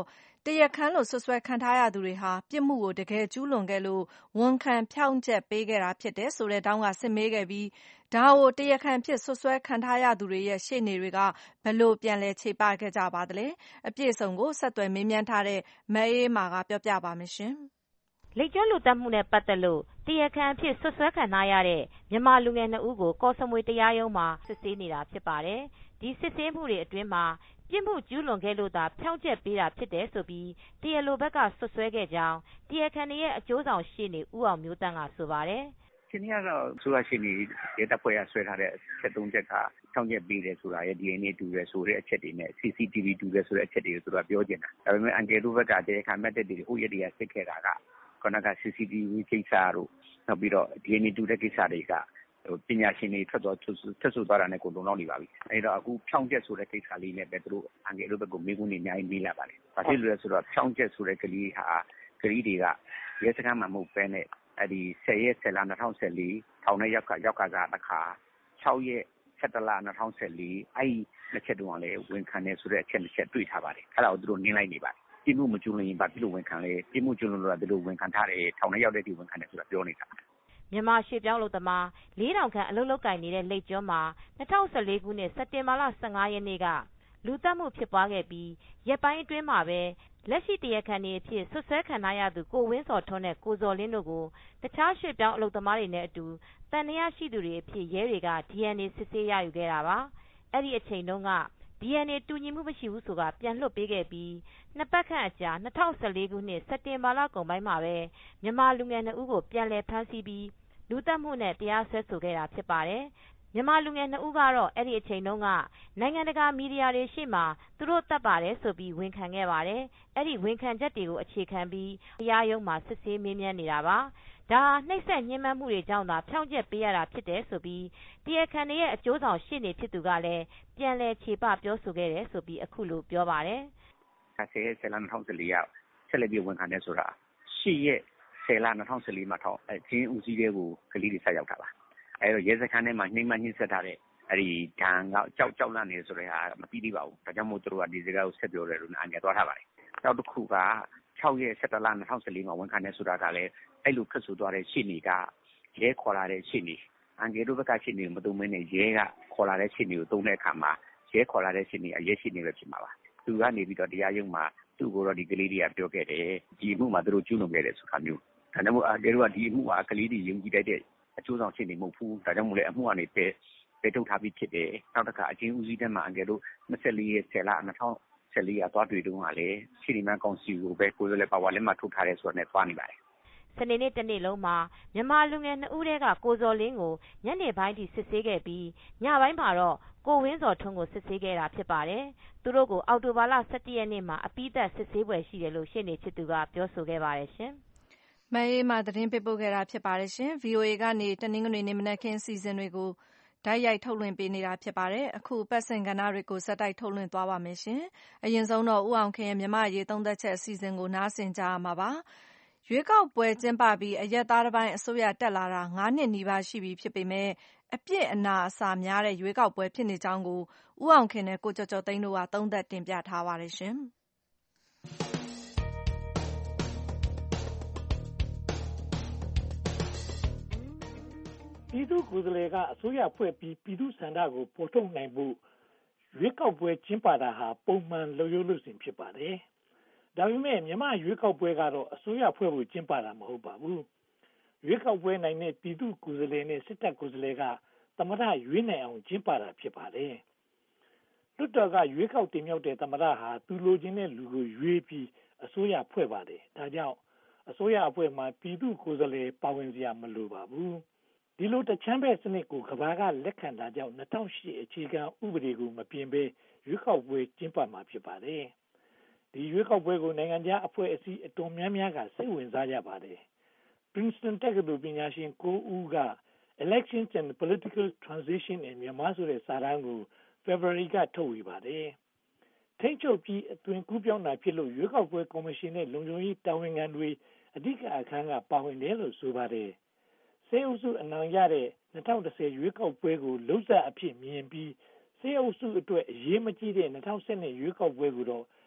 တရားခံလို့ဆွဆွဲခံထားရသူတွေဟာပြစ်မှုကိုတကယ်ကျူးလွန်ခဲ့လို့ဝန်ခံဖြောင့်ချက်ပေးခဲ့တာဖြစ်တယ်ဆိုတဲ့တောင်းကစစ်မေးခဲ့ပြီးဒါကိုတရားခံဖြစ်ဆွဆွဲခံထားရသူတွေရဲ့ရှေ့နေတွေကဘယ်လိုပြန်လည်ခြေပခဲ့ကြပါသလဲအပြည့်အစုံကိုဆက်သွယ်မေးမြန်းထားတဲ့မအေးမာကပြောပြပါမယ်ရှင်လိပ်ကျွန်းလူသတ်မှုနဲ့ပတ်သက်လို့တရားခံအဖြစ်ဆွဆွဲခံထားရတဲ့မြန်မာလူငယ်နှစ်ဦးကိုကော့စမွေတရားရုံးမှာစစ်ဆေးနေတာဖြစ်ပါတယ်ဒီစစ်ဆေးမှုတွေအတွင်းမှာပြစ်မှုကျူးလွန်ခဲ့လို့သာဖြောင့်ချက်ပေးတာဖြစ်တယ်ဆိုပြီးတရားလိုဘက်ကဆွဆွဲခဲ့ကြောင်းတရားခံရဲ့အကျိုးဆောင်ရှေ့နေဦးအောင်မျိုးတန်းကဆိုပါတယ်ရှင်ကြီးကတော့ဆိုရရှိနေရဲတပ်ဖွဲ့ကဆွဲထားတဲ့အချက်သုံးချက်ကဖြောင့်ချက်ပေးတယ်ဆိုတာရဲ့ ဒီ အန် အေ တူတယ်ဆိုတဲ့အချက်တွေနဲ့ စီ စီ တီ ဗီ တူတယ်ဆိုတဲ့အချက်တွေကိုသူကပြောနေတာဒါပေမဲ့အန်ကယ်တို့ဘက်ကတရားခံမဲ့တဲ့တွေဟိုရက်တွေကစစ်ခဲ့တာကခုနက စီ စီ တီ ဗီ ကိစ္စတို့နောက်ပြီးတော့ ဒီ အန် အေ တူတဲ့ကိစ္စတွေကပညာရှင်တွေထွက်သွားထွက်ဆိုသွားတာနဲ့ကိုလုံလောက်နေပါပြီအဲဒီတော့အခုဖြောင့်ချက်ဆိုတဲ့ကိစ္စလေးနဲ့ပဲသူတို့အန်ကယ်တို့ဘက်ကမေးခွန်းတွေအများကြီးမေးလာပါတယ်ဘာဖြစ်လို့လဲဆိုတော့ဖြောင့်ချက်ဆိုတဲ့ကလေးဟာကလေးတွေကရဲစခန်းမှာမဟုတ်ဘဲနဲ့အဲ့ဒီဆယ်ရက်ဆယ်လ၂၀၁၄ထောင်ထဲရောက်ခါရောက်ခါကတစ်ခါ၆ရက်ဆယ်တလ၂၀၁၄အဲ့ဒီနှစ်ချက်တုန်းကလည်းဝန်ခံတယ်ဆိုတဲ့အချက်တစ်ချက်တွေ့ထားပါတယ်အဲ့ဒါကိုသူတို့နင်းလိုက်နေပါတယ်ပြစ်မှုမကျူးလွန်ရင်ဘာဖြစ်လို့ဝန်ခံလဲပြစ်မှုကျူးလွန်လို့သူတို့ဝန်ခံထားတယ်ထောင်ထဲရောက်တဲ့ဒီဝန်ခံတယ်ဆိုတာပြောနေတာမြန်မာရွှေပြောင်းလုပ်သမားလေးထောင်ခန့်အလုပ်လုပ်ကိုင်နေတဲ့လိပ်ကျွန်းမှာ၂၀၁၄ခုနှစ်စက်တင်ဘာလ၁၅ရက်နေ့ကလူသတ်မှုဖြစ်ပွားခဲ့ပြီးရက်ပိုင်းအတွင်းမှာပဲလက်ရှိတရားခံတွေအဖြစ်ဆွဆွဲခံထားရသူကိုဝင်းစော်ထွန်းနဲ့ကိုဇော်လင်းတို့ကိုတခြားရွှေပြောင်းအလုပ်သမားတွေနဲ့အတူတန်တရားရှိသူတွေအဖြစ်ရဲတွေက ဒီ အန် အေ စစ်ဆေးရယူခဲ့တာပါအဲ့ဒီအချိန်တုန်းက ဒီ အန် အေ တူညီမှုမရှိဘူးဆိုတာပြန်လွှတ်ပေးခဲ့ပြီးနှစ်ပတ်ခန့်အကြာ၂၀၁၄ခုနှစ်စက်တင်ဘာလကုန်ပိုင်းမှာပဲမြန်မာလူငယ်နှစ်ဦးကိုပြန်လည်ဖမ်းဆီးပြီးလူသတ်မှုနဲ့တရားစွဲဆိုခဲ့တာဖြစ်ပါတယ်မြန်မာလူငယ်နှစ်ဦးကတော့အဲ့ဒီအချိန်တုန်းကနိုင်ငံတကာမီဒီယာတွေရှေ့မှာသူတို့တတ်ပါတယ်ဆိုပြီးဝန်ခံခဲ့ပါတယ်အဲ့ဒီဝန်ခံချက်တွေကိုအခြေခံပြီးတရားရုံးမှာစစ်ဆေးမေးမြန်းနေတာပါဒါနှိပ်စက်ညှဉ်းပန်းမှုတွေကြောင့်သာဖြောင့်ချက်ပေးရတာဖြစ်တယ်ဆိုပြီးတရားခံရဲ့အကျိုးဆောင်ရှေ့နေဖြစ်သူကလည်းပြန်လည်ခြေပပြောဆိုခဲ့တယ်ဆိုပြီးအခုလိုပြောပါတယ်ဆယ်ရက်ဆယ်လ၂၀၁၄ရောက်ဆက်လက်ပြီးဝန်ခံတယ်ဆိုတာရှစ်ရက်ဆယ်လ၂၀၁၄မှာထောက်အချင်းဦးစီးတွေကိုကလေးတွေဆက်ရောက်တာပါအဲတော့ရဲစခန်းထဲမှာနှိမ့်မနှိမ့်ဆက်ထားတဲ့အဲ့ဒီဒဏ်ကကြောက်ကြောက်လန့်နေဆိုတဲ့ဟာမပြီးသေးပါဘူးဒါကြောင့်မို့သူတို့ကဒီစကားကိုဆက်ပြောတယ်လို့အန်ကယ်သွားထားပါတယ်နောက်တစ်ခုက၆ရက်ဆယ်တလ၂၀၁၄မှာဝန်ခံတယ်ဆိုတာကလည်းအဲ့လိုထွက်ဆိုသွားတဲ့ရှေ့နေကရဲခေါ်လာတဲ့ရှေ့နေအန်ကယ်တို့ဘက်ကရှေ့နေကိုမတုံ့မင်းနဲ့ရဲကခေါ်လာတဲ့ရှေ့နေကိုတုံးတဲ့အခါမှာရဲခေါ်လာတဲ့ရှေ့နေအရဲရှေ့နေပဲဖြစ်မှာပါသူကနေပြီးတော့တရားရုံးမှာသူ့ကိုတော့ဒီကလေးတွေကပြောခဲ့တယ်ဒီမှုမှာသူတို့ကျူးလွန်ခဲ့တယ်ဆိုတာမျိုးဒါကြောင့်မို့အန်ကယ်တို့ကဒီအမှုဟာကလေးတွေယုံကြည်တတ်တဲ့အကျိုးဆောင်ရှေ့နေမဟုတ်ဘူးဒါကြောင့်မို့လဲအမှုကနေပဲပဲထုတ်ထားပြီးဖြစ်တယ်နောက်တစ်ခါအချင်းဦးစီးတဲ့မှာအန်ကယ်တို့၂၄ရက်ဆယ်လ၂၀၁၄ကသွားတွေ့တုန်းကလည်းရှေ့နေများကောင်စီကိုပဲကိုယ်စားလှယ်ပါဝါလက်မှတ်ထုတ်ထားတယ်ဆိုတော့လည်းသွားနေပါတယ်စနေနေ့တနေ့လုံးမှာမြန်မာလူငယ်နှစ်ဦးတည်းကကိုဇော်လင်းကိုညနေပိုင်းထိစစ်ဆေးခဲ့ပြီးညပိုင်းမှာတော့ကိုဝင်းစော်ထွန်းကိုစစ်ဆေးခဲ့တာဖြစ်ပါတယ်သူတို့ကိုအောက်တိုဘာလ၁၁ရက်နေ့မှာအပြီးသတ်စစ်ဆေးပွဲရှိတယ်လို့ရှေ့နေဖြစ်သူကပြောဆိုခဲ့ပါတယ်ရှင်မအေးမာသတင်းပေးပို့ခဲ့တာဖြစ်ပါတယ်ရှင် ဗွီအိုအေ ကနေတနင်္ဂနွေနေ့မနက်ခင်းအစီအစဉ်တွေကိုတိုက်ရိုက်ထုတ်လွှင့်ပေးနေတာဖြစ်ပါတယ်အခုပတ်စဉ်ကဏ္ဍတွေကိုစက်တိုက်ထုတ်လွှင့်သွားပါမယ်ရှင်အရင်ဆုံးတော့ဦးအောင်ခင်ရဲ့မြမရေးသုံးသက်ချက်အစီအစဉ်ကိုနားဆင်ကြရမှာပါရွေးကောက်ပွဲကျင်းပပြီးအရက်သားတစ်ပိုင်းအစိုးရတက်လာတာ၅နှစ်နီးပါးရှိပြီဖြစ်ပေမဲ့အပြစ်အနာအဆာများတဲ့ရွေးကောက်ပွဲဖြစ်နေကြောင်းကိုဦးအောင်ခင်နဲ့ကိုကျော်ကျော်သိန်းတို့ကသုံးသပ်တင်ပြထားပါတယ်ရှင်ပြည်သူ့ကိုယ်စားလှယ်ကအစိုးရဖွဲ့ပြီးပြည်သူ့ဆန္ဒကိုပေါ်ထုတ်နိုင်ဖို့ရွေးကောက်ပွဲကျင်းပတာဟာပုံမှန်လုပ်ရိုးလုပ်စဉ်ဖြစ်ပါတယ်။ဒါပေမဲ့မြန်မာရွေးကောက်ပွဲကတော့အစိုးရဖွဲ့ဖို့ကျင်းပတာမဟုတ်ပါဘူး။ရွေးကောက်ပွဲနိုင်တဲ့ပြည်သူ့ကိုယ်စားလှယ်နဲ့စစ်တပ်ကိုယ်စားလှယ်ကသမ္မတရွေးနိုင်အောင်ကျင်းပတာဖြစ်ပါတယ်။လွှတ်တော်ကရွေးကောက်တင်မြှောက်တဲ့သမ္မတဟာသူလိုချင်တဲ့လူကိုရွေးပြီးအစိုးရဖွဲ့ပါတယ်။ဒါကြောင့်အစိုးရအဖွဲ့မှာပြည်သူ့ကိုယ်စားလှယ်ပါဝင်စရာမလိုပါဘူး။ဒီလိုတချမ်းပဲစနစ်ကိုကဘာကလက်ခံတာကြောင့်၂၀၀၈အခြေခံဥပဒေကိုမပြင်ဘဲရွေးကောက်ပွဲကျင်းပမှာဖြစ်ပါတယ်။ဒီရွေးကောက်ပွဲကိုနိုင်ငံခြားအဖွဲ့အစည်းအတော်များများကစိတ်ဝင်စားကြပါတယ်။ Princeton တက္ကသိုလ်ပညာရှင်ကိုဦးက Elections and Political Transition in Myanmar ဆိုတဲ့စာတမ်းကို February ကထုတ်ဝေပါတယ်။ထိန်းချုပ်ပြီးအသွင်ကူးပြောင်းတာဖြစ်လို့ရွေးကောက်ပွဲကော်မရှင်နဲ့လုံခြုံရေးတာဝန်ခံတွေအဓိကအခန်းကပါဝင်တယ်လို့ဆိုပါတယ်။စေအုပ်စုအနိုင်ရတဲ့၂၀၁၀ရွေးကောက်ပွဲကိုလုံးစအဖြစ်မြင်ပြီးစေအုပ်စုအတွက်အရေးမကြီးတဲ့၂၀၁၂ရွေးကောက်ပွဲကိုတော့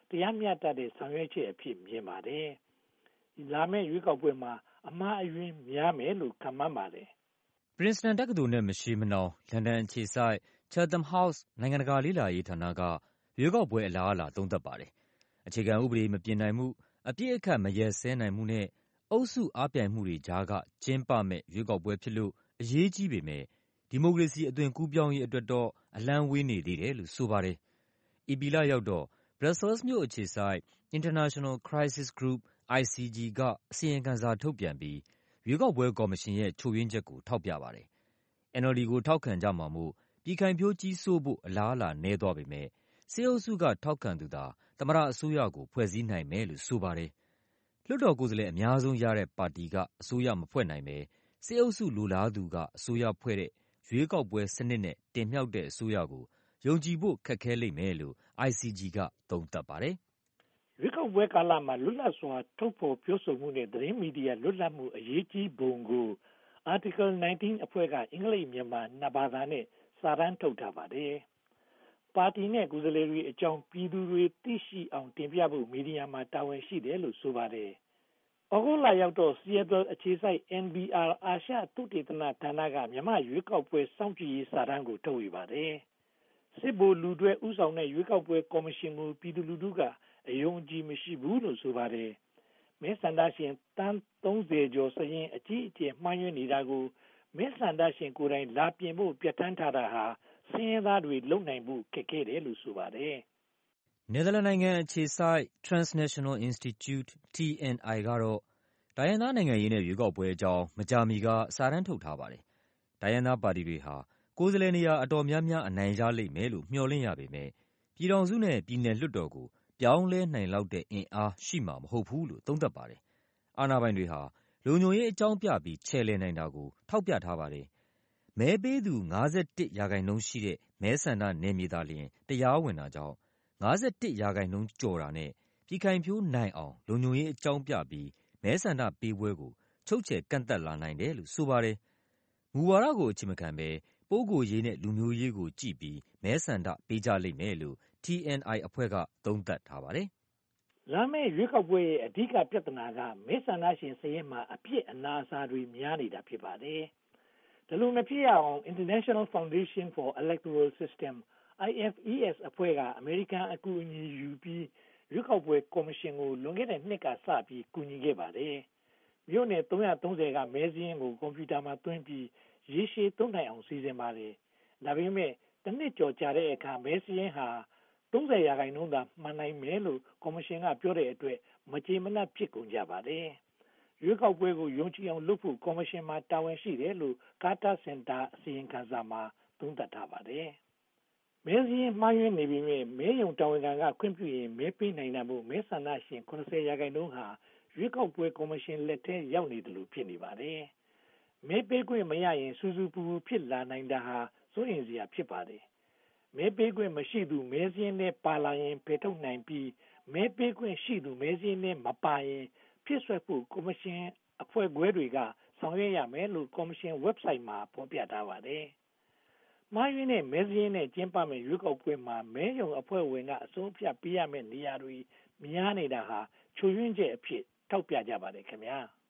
တရားမျှတတဲ့ဆောင်ရွက်ချက်အဖြစ်မြင်ပါတယ်။လာမယ့်ရွေးကောက်ပွဲမှာအမှားအယွင်းများမယ်လို့ခန့်မှန်းပါတယ်။ Princeton တက္ကသိုလ်နဲ့မရှေးမနှောင်လန်ဒန်အခြေစိုက် Chatham House နိုင်ငံတကာလေ့လာရေးဌာနကရွေးကောက်ပွဲအလားအလာသုံးသပ်ပါတယ်။အခြေခံဥပဒေမပြင်နိုင်မှု၊အပြစ်အခတ်မရက်စဲနိုင်မှုနဲ့အုပ်စုအားပြိုင်မှုတွေကြားကကျင်းပမယ့်ရွေးကောက်ပွဲဖြစ်လို့အရေးကြီးပေမယ့်ဒီမိုကရေစီအသွင်ကူးပြောင်းရေးအတွက်တော့အလှမ်းဝေးနေသေးတယ်လို့ဆိုပါတယ်။ဧပြီလရောက်တော့ Brussels မြို့အခြေစိုက် International Crisis Group I C G ကအစီရင်ခံစာထုတ်ပြန်ပြီးရွေးကောက်ပွဲကော်မရှင်ရဲ့ချို့ယွင်းချက်ကိုထောက်ပြပါတယ်။ N L D ကိုထောက်ခံကြမှာမို့ပြည်ခိုင်ဖြိုးကြီးစိုးဖို့အလားအလာနည်းသွားပေမယ့်စစ်အုပ်စုကထောက်ခံသူသာသမ္မတအစိုးရကိုဖွဲ့စည်းနိုင်မယ်လို့ဆိုပါတယ်။လွှတ်တော်ကိုယ်စားလှယ်အများဆုံးရတဲ့ပါတီကအစိုးရမဖွဲ့နိုင်ပဲစစ်အုပ်စုလိုလားသူကအစိုးရဖွဲ့တဲ့ရွေးကောက်ပွဲစနစ်နဲ့တင်မြှောက်တဲ့အစိုးရကိုယုံကြည်ဖို့ခက်ခဲလိမ့်မယ်လို့ I C G ကသုံးသပ်ပါတယ်။ရွေးကောက်ပွဲကာလမှာလွတ်လပ်စွာထုတ်ဖော်ပြောဆိုမှုနဲ့သတင်းမီဒီယာလွတ်လပ်မှုအရေးကြီးပုံကို Article nineteen အဖွဲ့ကအင်္ဂလိပ်မြန်မာနှစ်ဘာသာနဲ့စာတမ်းထုတ်ထားပါတယ်။ပါတီနဲ့ကိုယ်စားလှယ်တွေအကြောင်းပြည်သူတွေသိရှိအောင်တင်ပြဖို့မီဒီယာမှာတာဝန်ရှိတယ်လို့ဆိုပါတယ်။ဩဂုတ်လရောက်တော့ Seattle အခြေစိုက် N B R အာရှသုတေသနဌာနကမြန်မာရွေးကောက်ပွဲစောင့်ကြည့်ရေးစာတမ်းကိုထုတ်ဝေပါတယ်။စစ်ဗိုလ်လူတွေဥဆောင်တဲ့ရွေးကောက်ပွဲကော်မရှင်ကိုပြည်သူလူထုကအယုံကြည်မရှိဘူးလို့ဆိုပါတယ်။မဲဆန္ဒရှင်တန်းသုံးဆယ်ကျော်စရင်အကြီးအကျယ်မှားယွင်းနေတာကိုမဲဆန္ဒရှင်ကိုယ်တိုင်လာပြင်ဖို့ပြဋ္ဌာန်းထားတာဟာစင်းရဲသားတွေလုံနိုင်မှုခက်ခဲတယ်လို့ဆိုပါတယ်။ နယ်သာလန်နိုင်ငံအခြေစိုက် Transnational Institute T N I ကတော့တိုင်းရင်းသားနိုင်ငံရေးနဲ့ရွေးကောက်ပွဲအကြောင်းမကြာမီကစာတမ်းထုတ်ထားပါတယ်။တိုင်းရင်းသားပါတီတွေဟာကိုယ်စားလှယ်နေရာအတော်များများအနိုင်ရလိမ့်မယ်လို့မျှော်လင့်ရပေမယ့်ပြည်ထောင်စုနဲ့ပြည်နယ်လွှတ်တော်ကိုပြောင်းလဲနိုင်လောက်တဲ့အင်အားရှိမှာမဟုတ်ဘူးလို့သုံးသပ်ပါတယ်။အာဏာပိုင်တွေဟာလုံခြုံရေးအကြောင်းပြပြီးချယ်လှယ်နိုင်တာကိုထောက်ပြထားပါတယ်။မဲပေးသူ၅၁ရာခိုင်နှုန်းရှိတဲ့မဲဆန္ဒနယ်မြေသာလျှင်တရားဝင်တာကြောင့်၅၁ရာခိုင်နှုန်းကျော်တာနဲ့ပြည်ခိုင်ဖြိုးနိုင်အောင်လုံခြုံရေးအကြောင်းပြပြီးမဲဆန္ဒပေးပွဲကိုချုပ်ချယ်ကန့်သတ်လာနိုင်တယ်လို့ဆိုပါတယ်။မူဝါဒကိုအခြေမခံဘဲပုဂ္ဂိုလ်ရေးနဲ့လူမျိုးရေးကိုကြည့်ပြီးမဲဆန္ဒပေးကြလိမ့်မယ်လို့ T N I အဖွဲ့ကသုံးသပ်ထားပါတယ်။လာမယ့်ရွေးကောက်ပွဲရဲ့အဓိကပြဿနာကမဲဆန္ဒရှင်စရင်မှာအပြစ်အနာအဆာတွေများနေတာဖြစ်ပါတယ်။ဒါလိုမဖြစ်ရအောင် International Foundation for Electoral System I F E S အဖွဲ့ကအမေရိကန်အကူအညီယူပြီးရွေးကောက်ပွဲကော်မရှင်ကိုလွန်ခဲ့တဲ့နှစ်ကစပြီးကူညီခဲ့ပါတယ်။မြို့နယ်သုံးသုံးဆယ်ကမဲစင်းကိုကွန်ပျူတာမှာသွင်းပြီးရေရှည်သုံးနိုင်အောင်စီစဉ်ပါတယ်။ဒါပေမဲ့တစ်နှစ်ကျော်ကြာတဲ့အခါမဲစင်းဟာသုံးဆယ်ရာခိုင်နှုန်းသာမှန်နိုင်မယ်လို့ကော်မရှင်ကပြောတဲ့အတွက်မကြေမနပ်ဖြစ်ကုန်ကြပါတယ်။ရွေးကောက်ပွဲကိုယုံကြည်အောင်လုပ်ဖို့ကော်မရှင်မှာတာဝန်ရှိတယ်လို့ကာတာစင်တာအစီရင်ခံစာမှာသုံးသပ်ထားပါတယ်။မဲစင်းမှားယွင်းနေပြီးမဲယုံတာဝန်ခံကခွင့်ပြုရင်မဲပေးနိုင်တာမို့မဲဆန္ဒရှင်၇၀ရာခိုင်နှုန်းဟာရွေးကောက်ပွဲကော်မရှင်လက်ထဲရောက်နေတယ်လို့ဖြစ်နေပါတယ်။မဲပေးခွင့်မရရင်စူးစူးပူပူဖြစ်လာနိုင်တာဟာစိုးရိမ်စရာဖြစ်ပါတယ်။မဲပေးခွင့်မရှိသူမဲစင်းနဲ့ပါလာရင်ဖယ်ထုတ်နိုင်ပြီးမဲပေးခွင့်ရှိသူမဲစင်းနဲ့မပါရင်ဖြစ်ဆွဲဖို့ကော်မရှင်အဖွဲ့ခွဲတွေကဆောင်ရွက်ရမယ်လို့ကော်မရှင် website မှာဖော်ပြထားပါတယ်။မှားယွင်းတဲ့မဲစင်းနဲ့ကျင်းပမယ့်ရွေးကောက်ပွဲမှာမဲယုံအဖွဲ့ဝင်ကအစိုးဖြတ်ပေးရမယ့်နေရာတွေများနေတာဟာချို့ယွင်းချက်အဖြစ်ထောက်ပြကြပါတယ်ခင်ဗျာ။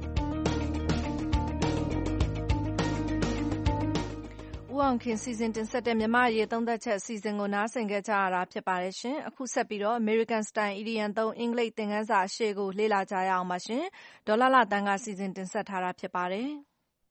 ဦးအောင်ခင်စီစဉ်တင်ဆက်တဲ့မြန်မာရေးသုံးသက်ချက်အစီအစဉ်ကိုနားဆင်ကြရတာဖြစ်ပါတယ်ရှင်။အခုဆက်ပြီးတော့ American Style Idiom သုံးအင်္ဂလိပ်သင်ခန်းစာအရှေ့ကိုလေ့လာကြရအောင်ပါရှင်။ဒေါ်လာလာတန်းကစီစဉ်တင်ဆက်ထားတာဖြစ်ပါတယ်။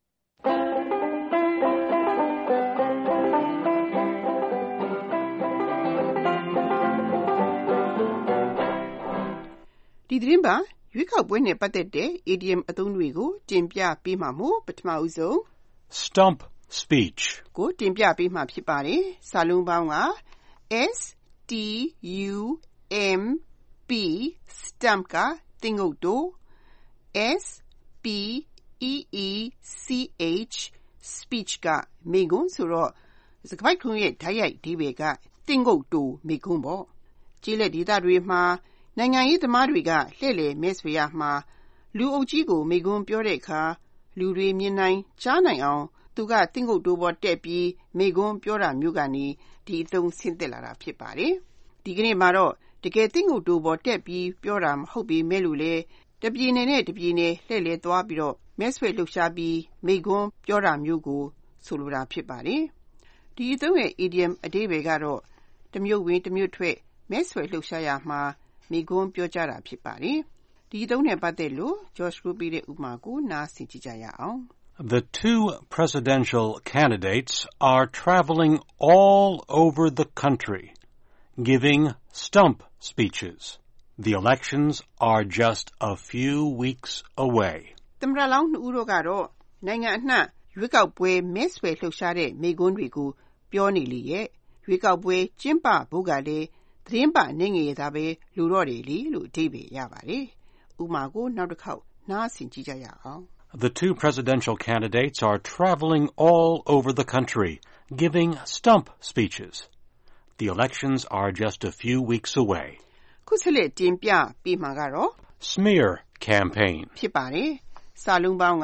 ဒီသတင်းပါရွေးကောက်ပွဲနဲ့ပတ်သက်တဲ့ idiom အသုံးတွေကိုတင်ပြပေးမှာမို့ပထမဦးဆုံး Stump speech ကိုတင်ပြပေးမှာဖြစ်ပါတယ်။စာလုံးပေါင်းက S T U M P stump ကသင်္ကုတ်တို S P E E C H speech ကမိန့်ခွန်းဆိုတော့စကားပိုက်ခုံးရဲ့ဓာတ်ရိုက်အဓိပ္ပာယ်ကသင်္ကုတ်တိုမိန့်ခွန်းပေါ့။ကျေးလက်ဒေသတွေမှာနိုင်ငံရေးသမားတွေကလှည့်လည်မဲဆွေရမှာလူအုပ်ကြီးကိုမိန့်ခွန်းပြောတဲ့အခါလူတွေမြင်နိုင်ကြားနိုင်အောင်သူကသင်္ကုတ်တိုးပေါ်တက်ပြီးမိန့်ခွန်းပြောတာမျိုးကနေဒီအသုံးဆင်းသက်လာတာဖြစ်ပါတယ်။ဒီကနေ့မှာတော့တကယ်သင်္ကုတ်တိုပေါ်တက်ပြီးပြောတာမဟုတ်ပေမဲ့လို့လေတပြည်နယ်နဲ့တပြည်နယ်လှည့်လည်သွားပြီးတော့မဲဆွဲလှုပ်ရှားပြီးမိကွန်းပြောတာမျိုးကိုဆိုလိုတာဖြစ်ပါတယ်။ဒီအသုံးရဲ့ idiom အဓိပ္ပာယ်ကတော့တမျိုးဝင်တမျိုးထွက်မဲဆွဲလှုပ်ရှားရမှာမိကွန်းပြောကြတာဖြစ်ပါတယ်။ဒီအသုံးနဲ့ပတ်သက်လို့ George ကိုပြတဲ့ဥပမာကိုနားဆင်ကြည့်ကြရအောင်။ The two presidential candidates are traveling all over the country, giving stump speeches. The elections are just a few weeks away. သမ္မတလောင်းနှစ်ဦးတို့ကတော့နိုင်ငံအနှံ့ရွေးကောက်ပွဲမဲဆွယ်လှုပ်ရှားတဲ့မိန့်ခွန်းတွေကိုပြောနေလေရဲ့ရွေးကောက်ပွဲကျင်းပဖို့ကလည်းသတင်းပတ်နေငယ်သာပဲလူတော့တယ်လေလို့အဓိပ္ပာယ်ရပါတယ်။ဥပမာကိုနောက်တစ်ခေါက်နားဆင်ကြည့်ကြရအောင်။ The two presidential candidates are traveling all over the country, giving stump speeches. The elections are just a few weeks away. ခုဆက်လက်တင်ပြပြီးမှာကတော့ Smear campaign ဖြစ်ပါတယ်။စာလုံးပေါင်းက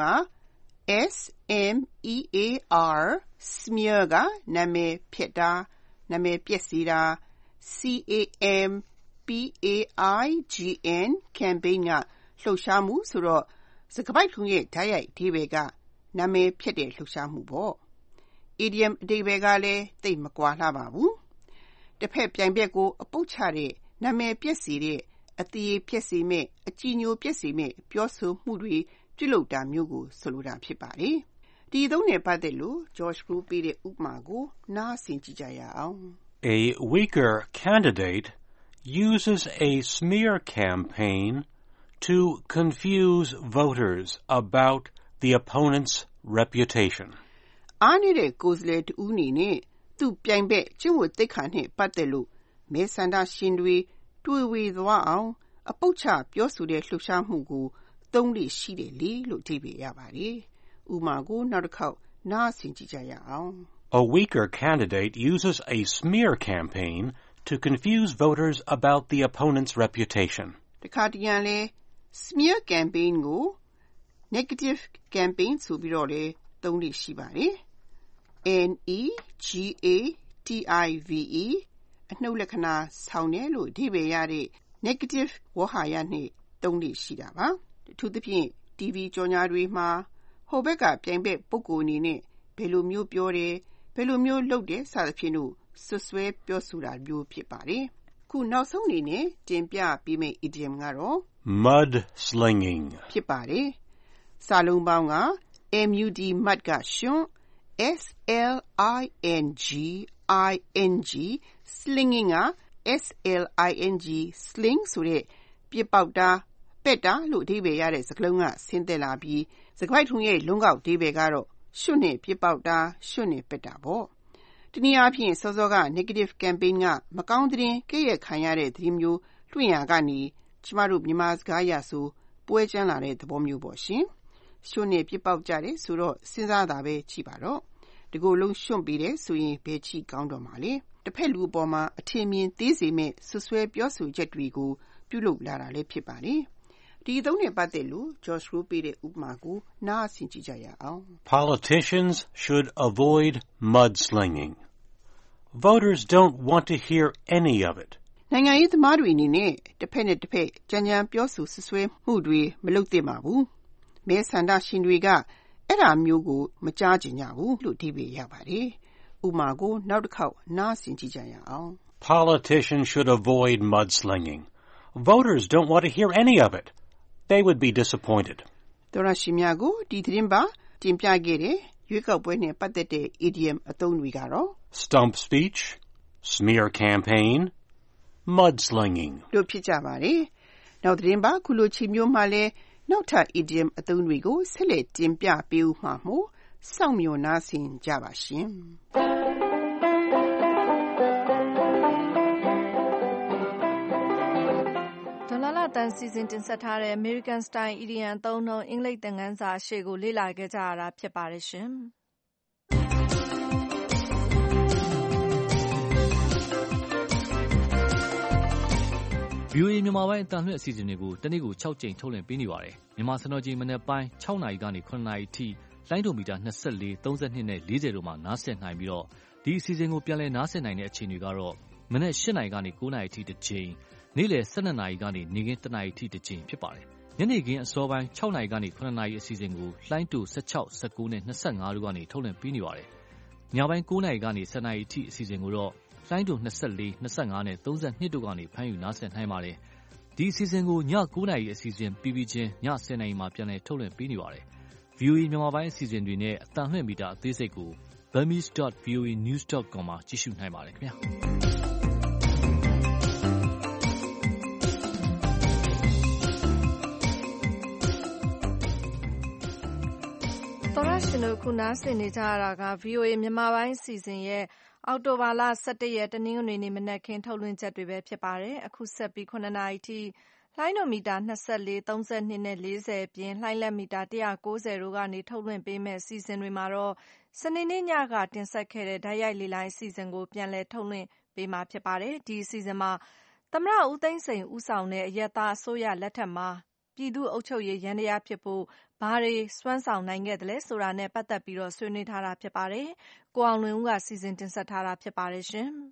S M E A R smear ကနာမည်ဖျက်တာနာမည်ပျက်စီးတာ C A M P A I G N campaign ကလှုပ်ရှားမှုဆိုတော့စကားပိုက်ထုံးရဲ့ဓာတ်ရိုက်အဓိပ္ပာယ်ကနာမည်ဖျက်တဲ့လှုပ်ရှားမှုပေါ့။ idiom အဓိပ္ပာယ်ကလည်းသိပ်မကွာလှပါဘူး။တစ်ဖက်ပြိုင်ဘက်ကိုအပုတ်ချတဲ့နာမည်ပျက်စီတဲ့အသရေပျက်စီမဲ့အကြည်ညိုပျက်စီမဲ့ပြောဆိုမှုတွေပြုလုပ်တာမျိုးကိုဆိုလိုတာဖြစ်ပါတယ်။ဒီအသုံးနဲ့ပတ်သက်လို့ George ကိုပြတဲ့ဥပမာကိုနားဆင်ကြည့်ကြရအောင်။ A weaker candidate uses a smear campaign to confuse voters about the opponent's reputation. အားနေတဲ့ကိုယ်စားလှယ်တဦးအနေနဲ့သူ့ပြိုင်ဘက်ကျင့်ဝတ်သိက္ခာနဲ့ပတ်သက်လို့မဲဆန္ဒရှင်တွေတွေးဝေသွားအောင်အပုတ်ချပြောဆိုတဲ့လှုပ်ရှားမှုကိုသုံးလို့ရှိတယ်လေလို့အဓိပ္ပာယ်ရပါတယ်။ဥပမာကိုနောက်တစ်ခေါက်နားဆင်ကြည့်ကြရအောင်။ A weaker candidate uses a smear campaign to confuse voters about the opponent's reputation. တခါတရံလဲsmear campaign ကို negative campaign ဆိုပြီးတော့လည်းသုံးလို့ရှိပါတယ်။ N E G A T I V E အနှုတ်လက္ခဏာဆောင်တယ်လို့အဓိပ္ပာယ်ရတဲ့ negative ဝေါဟာရနဲ့သုံးလို့ရှိတာပါ။အထူးသဖြင့် တီဗီ ကြော်ငြာတွေမှာဟိုဘက်ကပြိုင်ဘက်ပုဂ္ဂိုလ်အနေနဲ့ဘယ်လိုမျိုးပြောတယ်ဘယ်လိုမျိုးလုပ်တယ်စသဖြင့်လို့ဆွဆွဲပြောဆိုတာမျိုးဖြစ်ပါတယ်။ခုနောက်ဆုံးအနေနဲ့တင်ပြပေးမယ့် idiom ကတော့ mud slinging ဖြစ်ပါတယ်။စာလုံးပေါင်းက M U D mud ကရှင် S L I N G I N G slinging က S L I N G sling ဆိုတဲ့ပြစ်ပေါက်တာပက်တာလို့အဓိပ္ပာယ်ရတဲ့စကားလုံးကဆင်းသက်လာပြီးစကားပိုက်ထုံးရဲ့လုံးကောက်အဓိပ္ပာယ်ကတော့ရွှွနဲ့ပြစ်ပေါက်တာရွှွနဲ့ပက်တာပေါ့။တနည်းအားဖြင့်စောစောက negative campaign ကမကောင်းတဲ့ကဲ့ရဲ့ခံရတဲ့သတင်းမျိုးလွှင့်ရကနေကျမတို့မြန်မာစကားအရဆိုပွဲချမ်းလာတဲ့သဘောမျိုးပေါ့ရှင်။ရွှွနဲ့ပြစ်ပေါက်ကြတယ်ဆိုတော့စဉ်းစားတာပဲကြည့်ပါတော့။ဒီကိုယ်လုံးရွှွပြီးတယ်ဆိုရင်ဘယ်ကြည့်ကောင်းတော့မှာလဲ။တစ်ဖက်လူအပေါ်မှာအထင်မြင်သေးစေမဲ့ဆွဆွဲပြောဆိုချက်တွေကိုပြုလုပ်လာတာလည်းဖြစ်ပါတယ်။ဒီအသုံးနဲ့ပတ်သက်လို့ George ကိုပြတဲ့ဥပမာကိုနားဆင်ကြည့်ကြရအောင်။ Politicians should avoid mudslinging. Voters don't want to hear any of it. နိုင်ငံရေးသမားတွေအနေနဲ့တစ်ဖက်နဲ့တစ်ဖက်ကြမ်းကြမ်းပြောဆိုဆွဆွဲမှုတွေမလုပ်သင့်ပါဘူး။မဲဆန္ဒရှင်တွေကအဲ့ဒါမျိုးကိုမကြားကြင်ကြဘူးလို့အဓိပ္ပာယ်ရပါတယ်။ဥပမာကိုနောက်တစ်ခေါက်နားဆင်ကြည့်ကြရအောင်။ Politicians should avoid mudslinging. Voters don't want to hear any of it. They would be disappointed. တော်ရရှိမြကိုဒီသတင်းပါတင်ပြခဲ့တဲ့ရွေးကောက်ပွဲနဲ့ပတ်သက်တဲ့ idiom အသုံးတွေကတော့ stump speech, smear campaign, mudslinging တို့ဖြစ်ကြပါတယ်။နောက်သတင်းပါခုလိုချိန်မျိုးမှာလဲနောက်ထပ် idiom အသုံးတွေကိုဆက်လက်တင်ပြပေးဦးမှာမို့စောင့်မျှော်နားဆင်ကြပါရှင်။ဒေါ်လာလာတန်စီစဉ်တင်ဆက်ထားတဲ့ American Style Idiom အသုံးအနှုန်းအင်္ဂလိပ်သင်ခန်းစာအရှိကိုလေ့လာခဲ့ကြရတာဖြစ်ပါတယ်ရှင်။ V O A မြန်မာပိုင်းအတန်လွှင့်အစီအစဉ်တွေကိုတနေ့ကို၆ကြိမ်ထုတ်လွှင့်ပေးနေပါတယ်။မြန်မာစံတော်ချိန်မနက်ပိုင်း၆နာရီကနေ၇နာရီထိလိုင်းဒိုမီတာ၂၄, ၃၂နဲ့၄၀တို့မှာနားဆင်နိုင်ပြီးတော့ဒီအစီအစဉ်ကိုပြန်လည်နားဆင်နိုင်တဲ့အချိန်တွေကတော့မနက်၈နာရီကနေ၉နာရီထိတစ်ကြိမ်နေ့လယ် ၁၂ နာရီကနေနေ့ခင်း ၁ နာရီထိတစ်ကြိမ်ဖြစ်ပါတယ်။ညနေခင်းအစောပိုင်း ၆ နာရီကနေ ၇ နာရီအစီအစဉ်ကိုလှိုင်းတူ ၁၆, ၁၉ နဲ့ ၂၅ တို့ကနေထုတ်လွှင့်ပေးနေပါတယ်။ညပိုင်း ၉ နာရီကနေ ၁၀ နာရီအထိအစီအစဉ်ကိုတော့လှိုင်းတူ ၂၄, ၂၅ နဲ့ ၃၂ တို့ကနေဖမ်းယူနားဆင်နိုင်ပါတယ်။ဒီအစီအစဉ်ကိုည ၉ နာရီအစီအစဉ်ပြီးပြီးချင်းည ၁၀ နာရီမှာပြန်လည်ထုတ်လွှင့်ပေးနေပါတယ်။ ဗွီအိုအေမြန်မာပိုင်းအစီအစဉ်တွေနဲ့အသံလွှင့်မီတာအသေးစိတ်ကို burmese dot v o a news dot com မှာကြည့်ရှုနိုင်ပါတယ်ခင်ဗျာ။သောရရှင်တို့ခုနားဆင်နေကြရတာက ဗွီအိုအေမြန်မာပိုင်းအစီအစဉ်ရဲ့အောက်တိုဘာလ ၁၁ ရက်တနင်္ဂနွေနေ့မနက်ခင်းထုတ်လွှင့်ချက်တွေပဲဖြစ်ပါတယ်။အခုဆက်ပြီး ၇ နာရီထိလှိုင်းတော်မီတာ ၂၄, ၃၂ နဲ့ ၄၀ အပြင်လှိုင်းလက်မီတာ ၁၉၀ တို့ကနေထုတ်လွှင့်ပေးမယ့်အစီအစဉ်တွေမှာတော့စနေနေ့ညကတင်ဆက်ခဲ့တဲ့တိုက်ရိုက်လေလိုင်းအစီအစဉ်ကိုပြန်လည်ထုတ်လွှင့်ပေးမှာဖြစ်ပါတယ်။ဒီအစီအစဉ်မှာသမ္မတဦးသိန်းစိန်ဦးဆောင်တဲ့အရပ်သားအစိုးရလက်ထက်မှာပြည်သူ့အုပ်ချုပ်ရေးယန္တရားဖြစ်ဖို့ဘာတွေစွမ်းဆောင်နိုင်ခဲ့သလဲဆိုတာနဲ့ပတ်သက်ပြီးဆွေးနွေးထားတာဖြစ်ပါတယ်။ကိုအောင်လွင်ဦးကစီစဉ်တင်ဆက်ထားတာဖြစ်ပါတယ်ရှင်။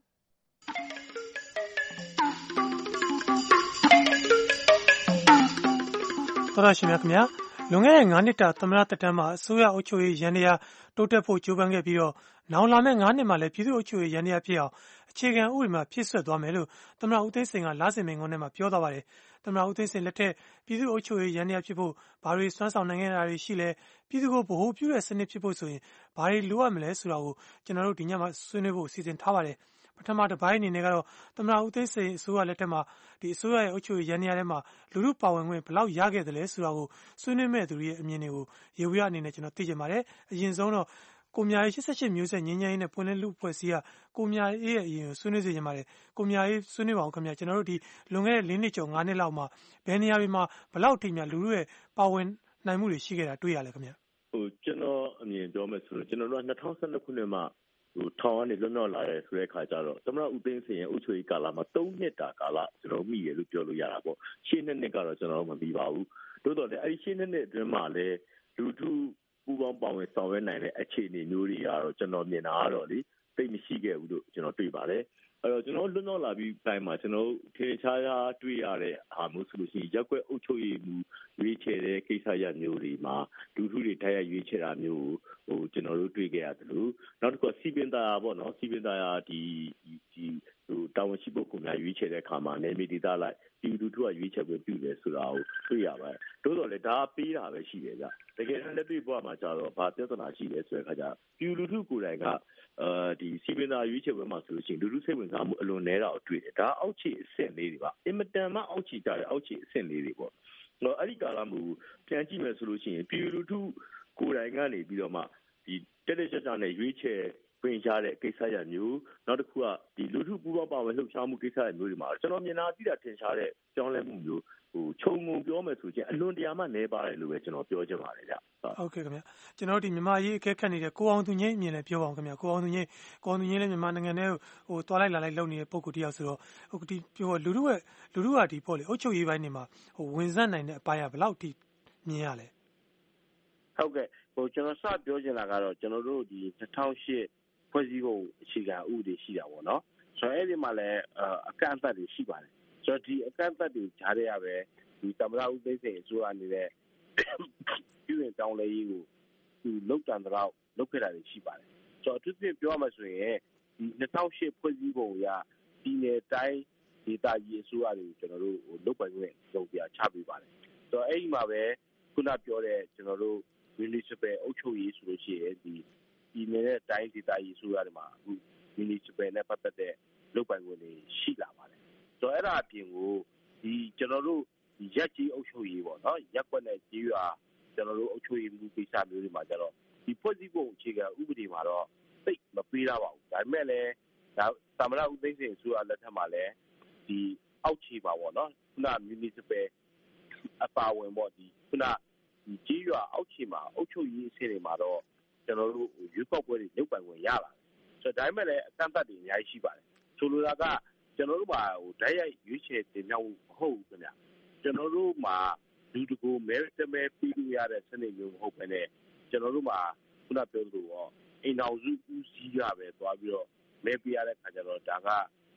သောရရှင်များခင်ဗျာလွန်ခဲ့တဲ့၅နှစ်တာသမ္မတသက်တမ်းမှာအစိုးရအုပ်ချုပ်ရေးယန္တရားတိုးတက်ဖို့ကြိုးပမ်းခဲ့ပြီးတော့နောင်လာမယ့်၅နှစ်မှာလည်းပြည်သူ့အုပ်ချုပ်ရေးယန္တရားဖြစ်အောင်အခြေခံဥပဒေမှာဖြည့်ဆွတ်သွားမယ်လို့သမ္မတဦးသိန်းစိန်ကလစဉ်မိန့်ခွန်းထဲမှာပြောသွားပါတယ်။သမ္မတဦးသိန်းစိန်လက်ထက်ပြည်သူ့အုပ်ချုပ်ရေးယန္တရားဖြစ်ဖို့ဘာတွေစွမ်းဆောင်နိုင်ခဲ့တာတွေရှိလဲပြည်သူကိုဗဟိုပြုတဲ့စနစ်ဖြစ်ဖို့ဆိုရင်ဘာတွေလိုအပ်မလဲဆိုတာကိုကျွန်တော်တို့ဒီညမှာဆွေးနွေးဖို့စီစဉ်ထားပါတယ်။ပထမတစ်ပိုင်းအနေနဲ့ကတော့သမ္မတဦးသိန်းစိန်အစိုးရလက်ထက်မှာဒီအစိုးရရဲ့အုပ်ချုပ်ရေးယန္တရားထဲမှာလူမှုပါဝင်ခွင့်ဘယ်လောက်ရခဲ့တယ်လဲဆိုတာကိုဆွေးနွေးမဲ့သူတွေရဲ့အမြင်တွေကိုရေဝရအနေနဲ့ကျွန်တော်သိချင်ပါတယ်။အရင်ဆုံးတော့ကိုမြာရေး၈၈မျိုးဆက်ငင်းငင်းရေးနဲ့ပွင့်လင်းလူအဖွဲ့အစည်းကကိုမြာရေးရဲ့အရင်ဆွေးနွေးစေချင်ပါတယ်။ကိုမြာရေးဆွေးနွေးပါအောင်ခင်ဗျာကျွန်တော်တို့ဒီလွန်ခဲ့တဲ့၄နှစ်ကျော်၅နှစ်လောက်မှာဘယ်နေရာတွေမှာဘယ်လောက်ထိများလူမှုရဲ့ပါဝင်နိုင်မှုတွေရှိခဲ့တာတွေ့ရလဲခင်ဗျာ။ဟိုကျွန်တော်အမြင်ပြောမယ်ဆိုတော့ကျွန်တော်တို့က၂၀၁၂ခုနှစ်မှာဟိုထောင်ကနေလွတ်မြောက်လာတဲ့ဆိုတဲ့အခါကျတော့သမ္မတဦးသိန်းစိန်ရဲ့အုပ်ချုပ်ရေးကာလမှာ၃နှစ်တာကာလကျွန်တော်မိရလို့ပြောလို့ရတာပေါ့ရှင်းနှစ်နှစ်ကတော့ကျွန်တော်မပြီးပါဘူးတိုးတော့လေအဲ့ဒီရှင်းနှစ်နှစ်အတွင်းမှာလည်းလူထုပူပေါင်းပါဝင်ဆောင်ရွက်နိုင်တဲ့အခြေအနေမျိုးတွေကတော့ကျွန်တော်မြင်တာကတော့လေသိမရှိခဲ့ဘူးလို့ကျွန်တော်တွေ့ပါတယ်အဲ့တော့ကျွန်တော်လွတ်မြောက်လာပြီးတိုင်းမှာကျွန်တော်ထင်ရှားရှားတွေ့ရတဲ့ဟာမျိုးဆိုလို့ရှိရင်ရက်ွက်အုပ်ချုပ်ရေးမှုရွေးချယ်တဲ့ကိစ္စရပ်မျိုးတွေမှာလူထုတွေတိုက်ရိုက်ရွေးချယ်တာမျိုးဟိုကျွန်တော်တို့တွေ့ခဲ့ရတယ်လို့နောက်တစ်ခုစီပင်သားပေါ့နော်စီပင်သားဒီဒီဟိုတာဝန်ရှိပုဂ္ဂိုလ်များရွေးချယ်တဲ့အခါမှာနေမီဒေသလိုက်ပြည်သူတို့ကရွေးချယ်ပွဲပြုတယ်ဆိုတာကိုတွေ့ရပါတယ်တိုးတော့လေဒါပေးတာပဲရှိတယ်ဗျတကယ်လက်တွေ့ဘဝမှာကျတော့ဘာပြဿနာရှိလဲဆိုတဲ့အခါကျပြည်လူထုကိုယ်တိုင်ကအဲဒီစီပင်သားရွေးချယ်ပွဲမှာဆိုလို့ရှိရင်လူထုစိတ်ဝင်စားမှုအလွန်နဲတာကိုတွေ့တယ်ဒါအောက်ခြေအဆင့်လေးတွေပါအင်မတန်မှအောက်ခြေကြတဲ့အောက်ခြေအဆင့်လေးတွေပေါ့တော့အဲ့ဒီကာလမျိုးပြန်ကြည့်မယ်ဆိုလို့ရှိရင်ပြည်လူထုကိုယ်တိုင်ကနေပြီးတော့မှဒီတက်တက်ကြွကြွနဲ့ရွေးချယ်ပြင်ချတဲ့ကိစ္စရမျိုးနောက်တစ်ခုကဒီလူထုပူးပေါင်းပါဝင်လှုပ်ရှားမှုကိစ္စရမျိုးတွေမှာကျွန်တော်မြင်တာသိတာထင်ရှားတဲ့ကြောင်းလဲမှုမျိုးဟိုခြုံငုံပြောမယ်ဆိုရင်အလွန်တရာမှနဲပါတယ်လို့ပဲကျွန်တော်ပြောချင်ပါတယ်ဗျဟုတ်ကဲ့ခင်ဗျကျွန်တော်ဒီမြန်မာရေးအကဲခတ်နေတဲ့ကိုအောင်သူငိမ့်အမြင်လည်းပြောပါအောင်ခင်ဗျကိုအောင်သူငိမ့်ကိုအောင်သူငိမ့်လည်းမြန်မာနိုင်ငံထဲဟိုတွားလိုက်လာလိုက်လုပ်နေတဲ့ပုံကူတယောက်ဆိုတော့ဟိုဒီပြောလူထုရဲ့လူထုကဒီပေါ့လေအုပ်ချုပ်ရေးပိုင်းတွေမှာဟိုဝင်ဆက်နိုင်တဲ့အပိုင်းကဘယ်လောက်ထိမြင်ရလဲဟုတ်ကဲ့ဟိုကျွန်တော်စပြောချင်တာကတော့ကျွန်တော်တို့ဒီ၂၀၀၈ဖွဲ့စည်းပုံအခြေခံဥပဒေရှိတာပေါ့နော်ဆိုတော့အဲ့ဒီမှာလည်းအကန့်အသတ်တွေရှိပါတယ်ဆိုတော့ဒီအကန့်အသတ်တွေကြားထဲရပဲဒီသမ္မတဦးသိန်းစိန်အစိုးရနေတဲ့ပြည်ဝင်တောင်းလဲရေးကိုသူလောက်တန်တော့လောက်ခဲ့တာတွေရှိပါတယ်ဆိုတော့အထူးသဖြင့်ပြောရမှာဆိုရင်ဒီ၂၀၀၈ဖွဲ့စည်းပုံအရပြည်နယ်တိုင်းဒေသကြီးအစိုးရတွေကိုကျွန်တော်တို့လောက်ပိုင်ခွင့်လုပ်ပြချပေးပါတယ်ဆိုတော့အဲ့ဒီမှာပဲခုနပြောတဲ့ကျွန်တော်တို့ municipal အုပ်ချုပ်ရေးဆိုလို့ရှိရင်ဒီဒီနေတဲ့တိုင်းဒေသကြီးအစိုးရတွေမှာအခု municipal နဲ့ပတ်သက်တဲ့လုပ်ပိုင်ခွင့်တွေရှိလာပါတယ်။ဆိုတော့အဲ့ဒါအပြင်ကိုဒီကျွန်တော်တို့ဒီရက်ကြီးအုပ်ချုပ်ရေးပေါ့နော်ရက်ကွက်နဲ့ကြီးရွာကျွန်တော်တို့အုပ်ချုပ်ရေးမှုကိစ္စမျိုးတွေမှာကျတော့ဒီဖွဲ့စည်းပုံအခြေခံဥပဒေမှာတော့သိမပေးတာပါဘူး။ဒါပေမဲ့လည်းဒါသမ္မတဦးသိန်းစိန်အစိုးရလက်ထက်မှာလည်းဒီအောက်ခြေပါပေါ့နော်ခုန municipal အပါဝင်ပေါ့ဒီခုနဒီကြီးရွာအောက်ခြေမှာအုပ်ချုပ်ရေးအဆင့်တွေမှာတော့ကျွန်တော်တို့ရွေးကောက်ပွဲတွေလုပ်ပိုင်ခွင့်ရလာတယ်ဆိုတော့ဒါပေမဲ့လည်းအကန့်အသတ်တွေအများကြီးရှိပါတယ်ဆိုလိုတာကကျွန်တော်တို့မှာဟိုဓာတ်ရိုက်ရွေးချယ်တင်မြှောက်မှုမဟုတ်ဘူးခင်ဗျကျွန်တော်တို့မှာလူတကူမဲတမဲပြီးလို့ရတဲ့စနစ်မျိုးမဟုတ်ဘဲနဲ့ကျွန်တော်တို့မှာခုနပြောသလိုပေါ့အိမ်တော်စုဦးစီးရပဲသွားပြီးတော့မဲပေးရတဲ့ခါကျတော့ဒါကဒ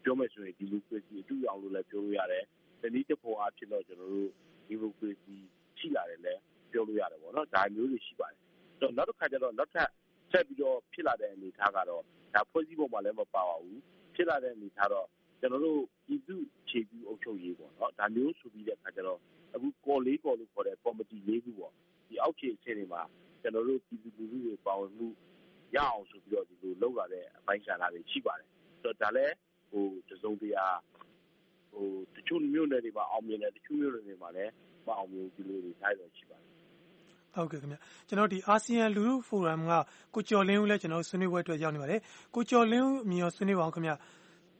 ပြောမယ်ဆိုရင်ဒီမိုကရေစီအတူအောင်လို့လည်းပြောလို့ရတယ်။ဒီနည်းတစ်ပုံအားဖြင့်တော့ကျွန်တော်တို့ဒီမိုကရေစီရှိလာတယ်လည်းပြောလို့ရတယ်ပေါ့နော်။ဒါမျိုးတွေရှိပါတယ်။ဆိုတော့နောက်တစ်ခါကျတော့နောက်ထပ်ဆက်ပြီးတော့ဖြစ်လာတဲ့အနေအထားကတော့ဒါဖွဲ့စည်းပုံမှာလည်းမပါပါဘူး။ဖြစ်လာတဲ့အနေအထားတော့ကျွန်တော်တို့ပြည်သူ့ခြေပြုအုပ်ချုပ်ရေးပေါ့နော်။ဒါမျိုးဆိုပြီးတဲ့အခါကျတော့အခုကော်လေးကော်လို့ခေါ်တဲ့ကော်မတီလေးခုပေါ့။ဒီအောက်ခြေအဆင့်တွေမှာကျွန်တော်တို့ပြည်သူလူထုတွေပါဝင်မှုရအောင်ဆိုပြီးတော့ဒီလိုလုပ်လာတဲ့အပိုင်းခြားတာတွေရှိပါတယ်။ဆိုတော့ဒါလည်းဟိုတစုံတရာဟိုတချို့မျိုးနယ်တွေမှာအောင်မြင်တယ်တချို့မျိုးနယ်တွေမှာလည်းမအောင်မြင်ဘူးဒီလိုတွေထားရရှိပါတယ်။ဟုတ်ကဲ့ခင်ဗျ။ကျွန်တော်ဒီအာဆီယံလူထုဖိုရမ်ကကိုကျော်လင်းဦးလည်းကျွန်တော်ဆွေးနွေးပွဲအတွက်ရောက်နေပါတယ်။ကိုကျော်လင်းဦးအမြင်ရောဆွေးနွေးပါအောင်ခင်ဗျ။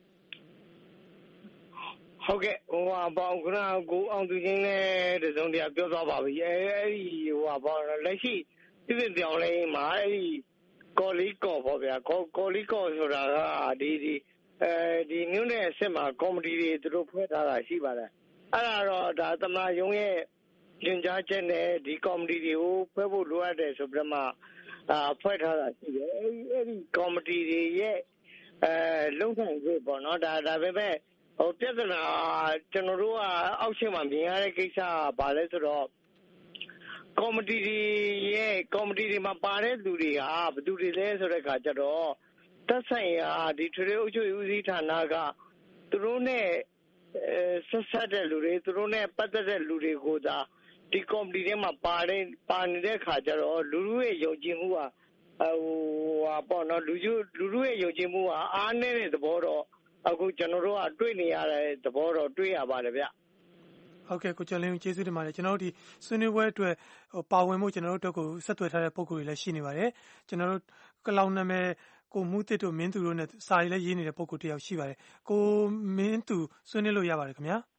ဟုတ်ကဲ့ဟိုဟာပေါ့ခုနကကိုအောင်သူချင်းလည်းတစုံတရာပြောသွားပါပြီအဲအဲ့ဒီဟိုဟာပေါ့လက်ရှိပြည်ပြောင်းလဲမှာအဲ့ဒီကော်လီကော်ပေါ့ဗျာကော်ကော်လီကော်ဆိုတာကဒီဒီအဲဒီမြို့နယ်အဆင့်မှာကော်မတီတွေသူတို့ဖွဲ့ထားတာရှိပါတယ်အဲ့ဒါတော့ဒါသမ္မတရုံးရဲ့ညွှန်ကြားချက်နဲ့ဒီကော်မတီတွေကိုဖွဲ့ဖို့လိုအပ်တယ်ဆိုပြီးမှအာဖွဲ့ထားတာရှိတယ်အဲ့ဒီအဲ့ဒီကော်မတီတွေရဲ့အဲလုံဆောင်ခွင့်ပေါ့နော်ဒါဒါပဲပဲဟိုပြဿနာကျွန်တော်တို့ကအောက်ရှင်းမှာမြင်ရတဲ့ကိစ္စကဘာလဲဆိုတော့ကော်မတီရဲ့ကော်မတီတွေမှာပါတဲ့လူတွေကဘယ်သူတွေလဲဆိုတဲ့အခါကျတော့သက်ဆိုင်ရာဒီထွေထွေအုပ်ချုပ်ရေးဦးစီးဌာနကသူတို့နဲ့ဆက်ဆက်တဲ့လူတွေသူတို့နဲ့ပတ်သက်တဲ့လူတွေကိုသာဒီကော်မတီထဲမှာပါတဲ့ပါနေတဲ့အခါကျတော့လူလူရဲ့ယုံကြည်မှုကဟိုဟာပေါ့နော်လူလူလူလူရဲ့ယုံကြည်မှုကအားနည်းတဲ့သဘောတော့အခုကျွန်တော်တို့ကတွေ့နေရတဲ့သဘောတော့တွေ့ရပါတယ်ဗျဟုတ်ကဲ့ကိုကျော်လင်းကျေးဇူးတင်ပါတယ်ကျွန်တော်တို့ဒီဆွေးနွေးပွဲအတွက်ဟိုပါဝင်မှုကျွန်တော်တို့အတွက်ကိုဆက်သွယ်ထားတဲ့ပုံကိုယ်တွေလည်းရှိနေပါတယ်ကျွန်တော်တို့ကလောင်နာမည်ကိုမူးတစ်တို့မင်းသူတို့နဲ့စာရေးလည်းရေးနေတဲ့ပုံကိုယ်တယောက်ရှိပါတယ်ကိုမင်းသူဆွေးနွေးလို့ရပါတယ်ခင်ဗျာ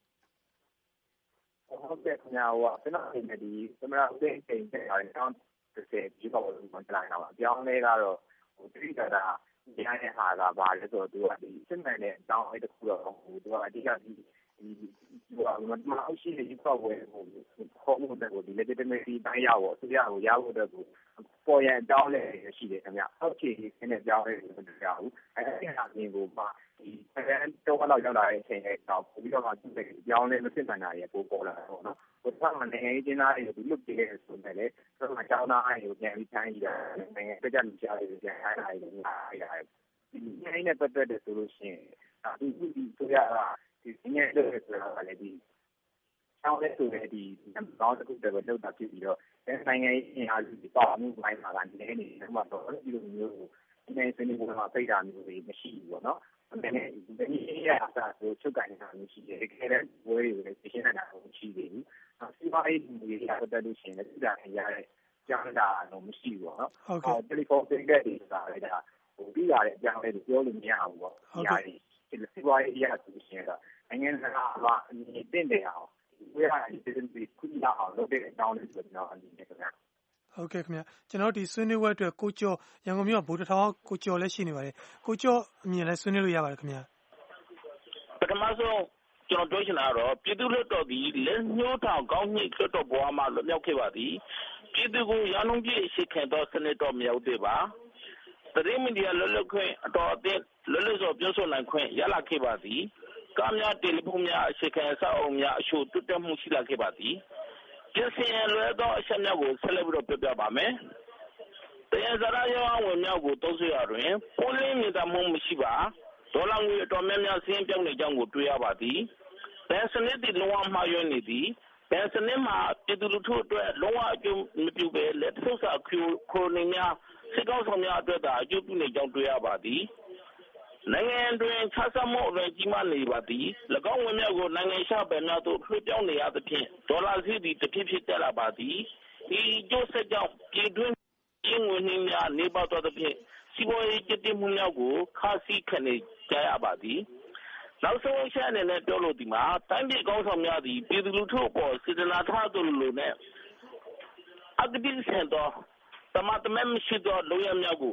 ဟုတ်ကဲ့ခင်ဗျာဟိုကျွန်တော်အနေနဲ့ဒီသမရဦးသိန်းချိန်တဲ့အားကြောင့်တစ်ဆယ်ဒီပေါ့လို့ပြောလိုက်တာပါအပြောင်းလဲကတော့ဟိုတိကျတာညရဲ့ဟာကဘာလဲဆိုတော့သူကဒီစစ်မှန်တဲ့အကြောင်းအရာတစ်ခုတော့ဟိုသူကအဓိကဒီဒီဟိုမမအရှိတဲ့ဒီပေါ့ဝယ်ဟိုခေါ်မှုတွေကိုဒီ legitimacy တိုင်းရဖို့အစိုးရကိုရဖို့အတွက်ကိုပေါ်ရန်အကြောင်းလည်းရှိတယ်ခင်ဗျအောက်ခြေခင်းတဲ့အကြောင်းလေးကိုမတွေ့ရဘူးအဲဒီအပြင်ကိုမှဒီပြန်တော့လောက်ရောက်လာတဲ့အချိန်လေးတော့ပြီးတော့မှသူ့ရဲ့အကြောင်းလေးမဖြစ်နိုင်တာရေပို့ပေါ်လာတော့နော်ဟိုကမှနိုင်ငံရေးကျင်းသားတွေကိုလွတ်ပြေးတယ်ဆိုတယ်လေဆိုတော့အကြောင်းသားအားကိုပြန်ပြီးတိုင်းရတာနိုင်ငံပြကြလူကြားတွေပြန်ခိုင်းလာတယ်ငါရရတယ်ဒီနိုင်ငံနဲ့ပတ်သက်တဲ့ဆိုလို့ရှိရင်အခုဒီဆိုရတာဒီငင်းတဲ့ဆိုတာကလည်းဒီဆောင်းတဲ့ဆိုတဲ့ဒီနောက်တစ်ခုတည်းကလောက်တာဖြစ်ပြီးတော့နိုင်ငံရေးအားကြီးပါမှုပိုင်းမှာကနေနေတယ်မှာတော့ဒီလိုမျိုးဒီနေ့စနေပေါ်မှာပိတ်တာမျိုးတွေမရှိဘူးပေါ့နော်အဲ့ဒါဒီနေ့ရတာဆိုချုပ်ကန်နေတာမျိုးရှိတယ်ခဲတဲ့ဝဲတွေလည်းရှင်းနေတာမရှိသေးဘူးစီးပွားရေးတွေရတဲ့လို့ရှိရင်လည်းဒါရတဲ့ကြောင်းတာတော့မရှိဘူးပေါ့နော်ဟုတ်ကဲ့တယ်လီဖုန်းတင်ခဲ့တယ်ဆိုတာလည်းဒါဟိုပြီးရတဲ့အကြောင်းလေးပြောလို့မရဘူးပေါ့ဒီဟာဒီစီးပွားရေးရဆိုရှင်ကနိုင်ငံတကာမှာအတင်တယ်အောင်ဝေးရတဲ့ဒီခုနအောင်လုပ်တဲ့အကြောင်းလေးဆိုတော့အနေနဲ့ခင်ဗျာဟုတ်ကဲ့ခင်ဗျာကျွန်တော်ဒီဆွေးနွေးပွဲအတွက်ကိုကျော်ရန်ကုန်မြို့ဗိုလ်တထောင်ကိုကျော်လည်းရှိနေပါတယ်ကိုကျော်အမြင်လည်းဆွေးနွေးလို့ရပါတယ်ခင်ဗျာပထမဆုံးကျွန်တော်ပြောချင်တာကတော့ပြည်သူ့လွှတ်တော်ဒီလက်ညှိုးထောင်ကောင်းညှိလွှတ်တော်ဘဝမှာလွတ်မြောက်ခဲ့ပါသည်ပြည်သူကိုရောင်းလုံးပြည့်ရှိခင်တော့စနစ်တော်မြောက်သေးပါသတင်းမီဒီယာလွတ်လပ်ခွင့်အတော်အသင့်လွတ်လပ်စွာပြောဆိုနိုင်ခွင့်ရလာခဲ့ပါသည်ကားများတယ်လီဖုန်းများအရှိခံအဆောက်အအုံများအချို့တွတ်တက်မှုရှိလာခဲ့ပါသည်ပြင်ဆင်လွယ်သောအချက်များကိုဆက်လက်ပြီးတော့ပြပြပါမယ်တရားစရာရောင်းဝင်များကိုတုံးဆွရတွင်ပိုလင်းမြင်တမှုမရှိပါဒေါ်လာငွေအတော်များများစင်းပြောင်းနေကြောင်းကိုတွေ့ရပါသည်ဘယ်စနစ်တည်လုံးဝမှားယွင်းနေသည်ဘယ်စနစ်မှာပြည်သူလူထုအတွက်လုံးဝအကျိုးမပြုဘဲလက်ဆုပ်စာခရိုနီများစစ်ကောက်ဆောင်များအတွက်သာအကျိုးပြုနေကြောင်းတွေ့ရပါသည်နိုင်ငံတွင်ခြားစားမှုအရင်ကြီးမားနေပါသည်၎င်းဝင်များကိုနိုင်ငံခြားဗန်များသို့လွှဲပြောင်းနေရသဖြင့်ဒေါ်လာစီးသည်တစ်ဖြည်းဖြည်းတက်လာပါသည်ဒီကျိုးဆက်ကြောင့်ပြည်တွင်းရင်းငွေနှင်းများနေပါတော့သဖြင့်စီးပွားရေးကျတိမှုများကိုခါးစည်းခံနေကြရပါသည်နောက်ဆုံးအချက်အနေနဲ့ပြောလို့ဒီမှာတိုင်းပြည်ကောင်းဆောင်များသည်ပြည်သူလူထုအပေါ်စေတနာထားသူလိုနဲ့အကတိဆန်သောတမတ်မဲမရှိသောလူရများကို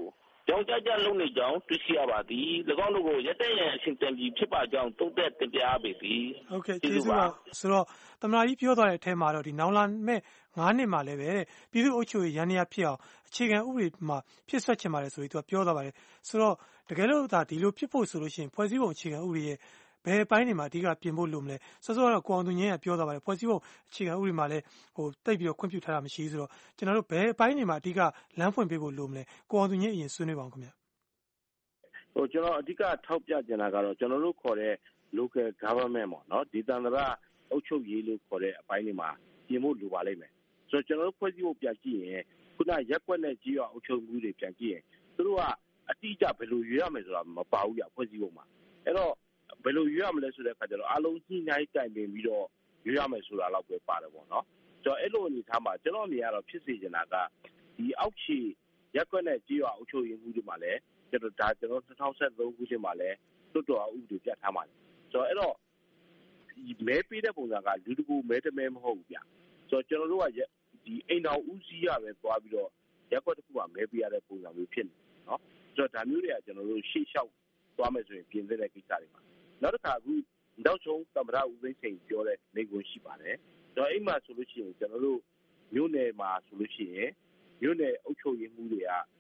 ကြောင်ကြကြလုံနေကြောင်းတွေ့ရှိရပါသည်၎င်းတို့ကိုရတဲ့ရန်အရှင်တန်ပြီးဖြစ်ပါကြောင်းသုံးသပ်တင်ပြပါသည်ဟုတ်ကဲ့ကျေးဇူးပါဆိုတော့သမ္မတကြီးပြောသွားတဲ့အထက်မှာတော့ဒီနောင်လာမဲ့ငါးနှစ်မှာလည်းပဲပြည်သူ့အုပ်ချုပ်ရေးရန်နေရဖြစ်အောင်အခြေခံဥပဒေမှာဖြစ်ဆွတ်ချင်ပါတယ်ဆိုပြီးသူကပြောသွားပါတယ်ဆိုတော့တကယ်လို့ဒါဒီလိုဖြစ်ဖို့ဆိုလို့ရှိရင်ဖွဲ့စည်းပုံအခြေခံဥပဒေရဲ့ဘယ်ပိုင်းတွေမှာအဓိကပြင်ဖို့လိုမလဲစောစောကတော့ကိုအောင်သူငင်းကပြောသွားပါတယ်ဖွဲ့စည်းပုံအခြေခံဥပဒေမှာလည်းဟိုတိတ်ပြီးတော့ခွင့်ပြုထားတာမရှိဘူးဆိုတော့ကျွန်တော်တို့ဘယ်ပိုင်းတွေမှာအဓိကလမ်းဖွင့်ပေးဖို့လိုမလဲကိုအောင်သူငင်းအရင်ဆွေးနွေးပါအောင်ခင်ဗျဟိုကျွန်တော်အဓိကထောက်ပြချင်တာကတော့ကျွန်တော်တို့ခေါ်တဲ့ local government ပေါ့နော်ဒေသန္တရအုပ်ချုပ်ရေးလို့ခေါ်တဲ့အပိုင်းတွေမှာပြင်ဖို့လိုပါလိမ့်မယ်ဆိုတော့ကျွန်တော်တို့ဖွဲ့စည်းဖို့ပြန်ကြည့်ရင်ခုနရက်ကွက်နဲ့ကြီးအောင်အုပ်ချုပ်မှုတွေပြန်ကြည့်ရင်သူတို့ကအတိအကျဘယ်လိုရွေးရမယ်ဆိုတာမပါဘူးပြဖွဲ့စည်းပုံမှာအဲ့တော့ဘယ်လိုရွေးရမလဲဆိုတဲ့အခါကျတော့အလုံးကြီးနိုင်တိုင်ပင်ပြီးတော့ရွေးရမယ်ဆိုတာတော့ပဲပါတယ်ပေါ့နော်ဆိုတော့အဲ့လိုအနေထားမှာကျွန်တော်အမြင်ကတော့ဖြစ်စေချင်တာကဒီအောက်ခြေရက်ကွက်နဲ့ကြီးအောင်အုပ်ချုပ်ရေးမှုတွေမှာလည်းကျွန်တော်ဒါကျွန်တော်၂၀၁၃ခုနှစ်မှာလည်းတွတ်တော်ဥပဒေပြဋ္ဌာန်းပါတယ်ဆိုတော့အဲ့တော့မဲပေးတဲ့ပုံစံကလူတကူမဲတမဲမဟုတ်ဘူးဗျဆိုတော့ကျွန်တော်တို့ကဒီအိမ်တော်ဦးစီးရပဲသွားပြီးတော့ရက်ကွက်တစ်ခုကမဲပေးရတဲ့ပုံစံမျိုးဖြစ်နေနော်ဆိုတော့ဒါမျိုးတွေကကျွန်တော်တို့ရှေ့လျှောက်သွားမယ်ဆိုရင်ပြင်သင့်တဲ့ကိစ္စတွေပါနောက်တစ်ခါအခုနောက်ဆုံးသမ္မတဦးသိန်းစိန်ပြောတဲ့မိန့်ခွန်းရှိပါတယ်ဆိုတော့အိမ်မှာဆိုလို့ရှိရင်ကျွန်တော်တို့မြို့နယ်မှာဆိုလို့ရှိရင်မြို့နယ်အုပ်ချုပ်ရေးမှုတွေက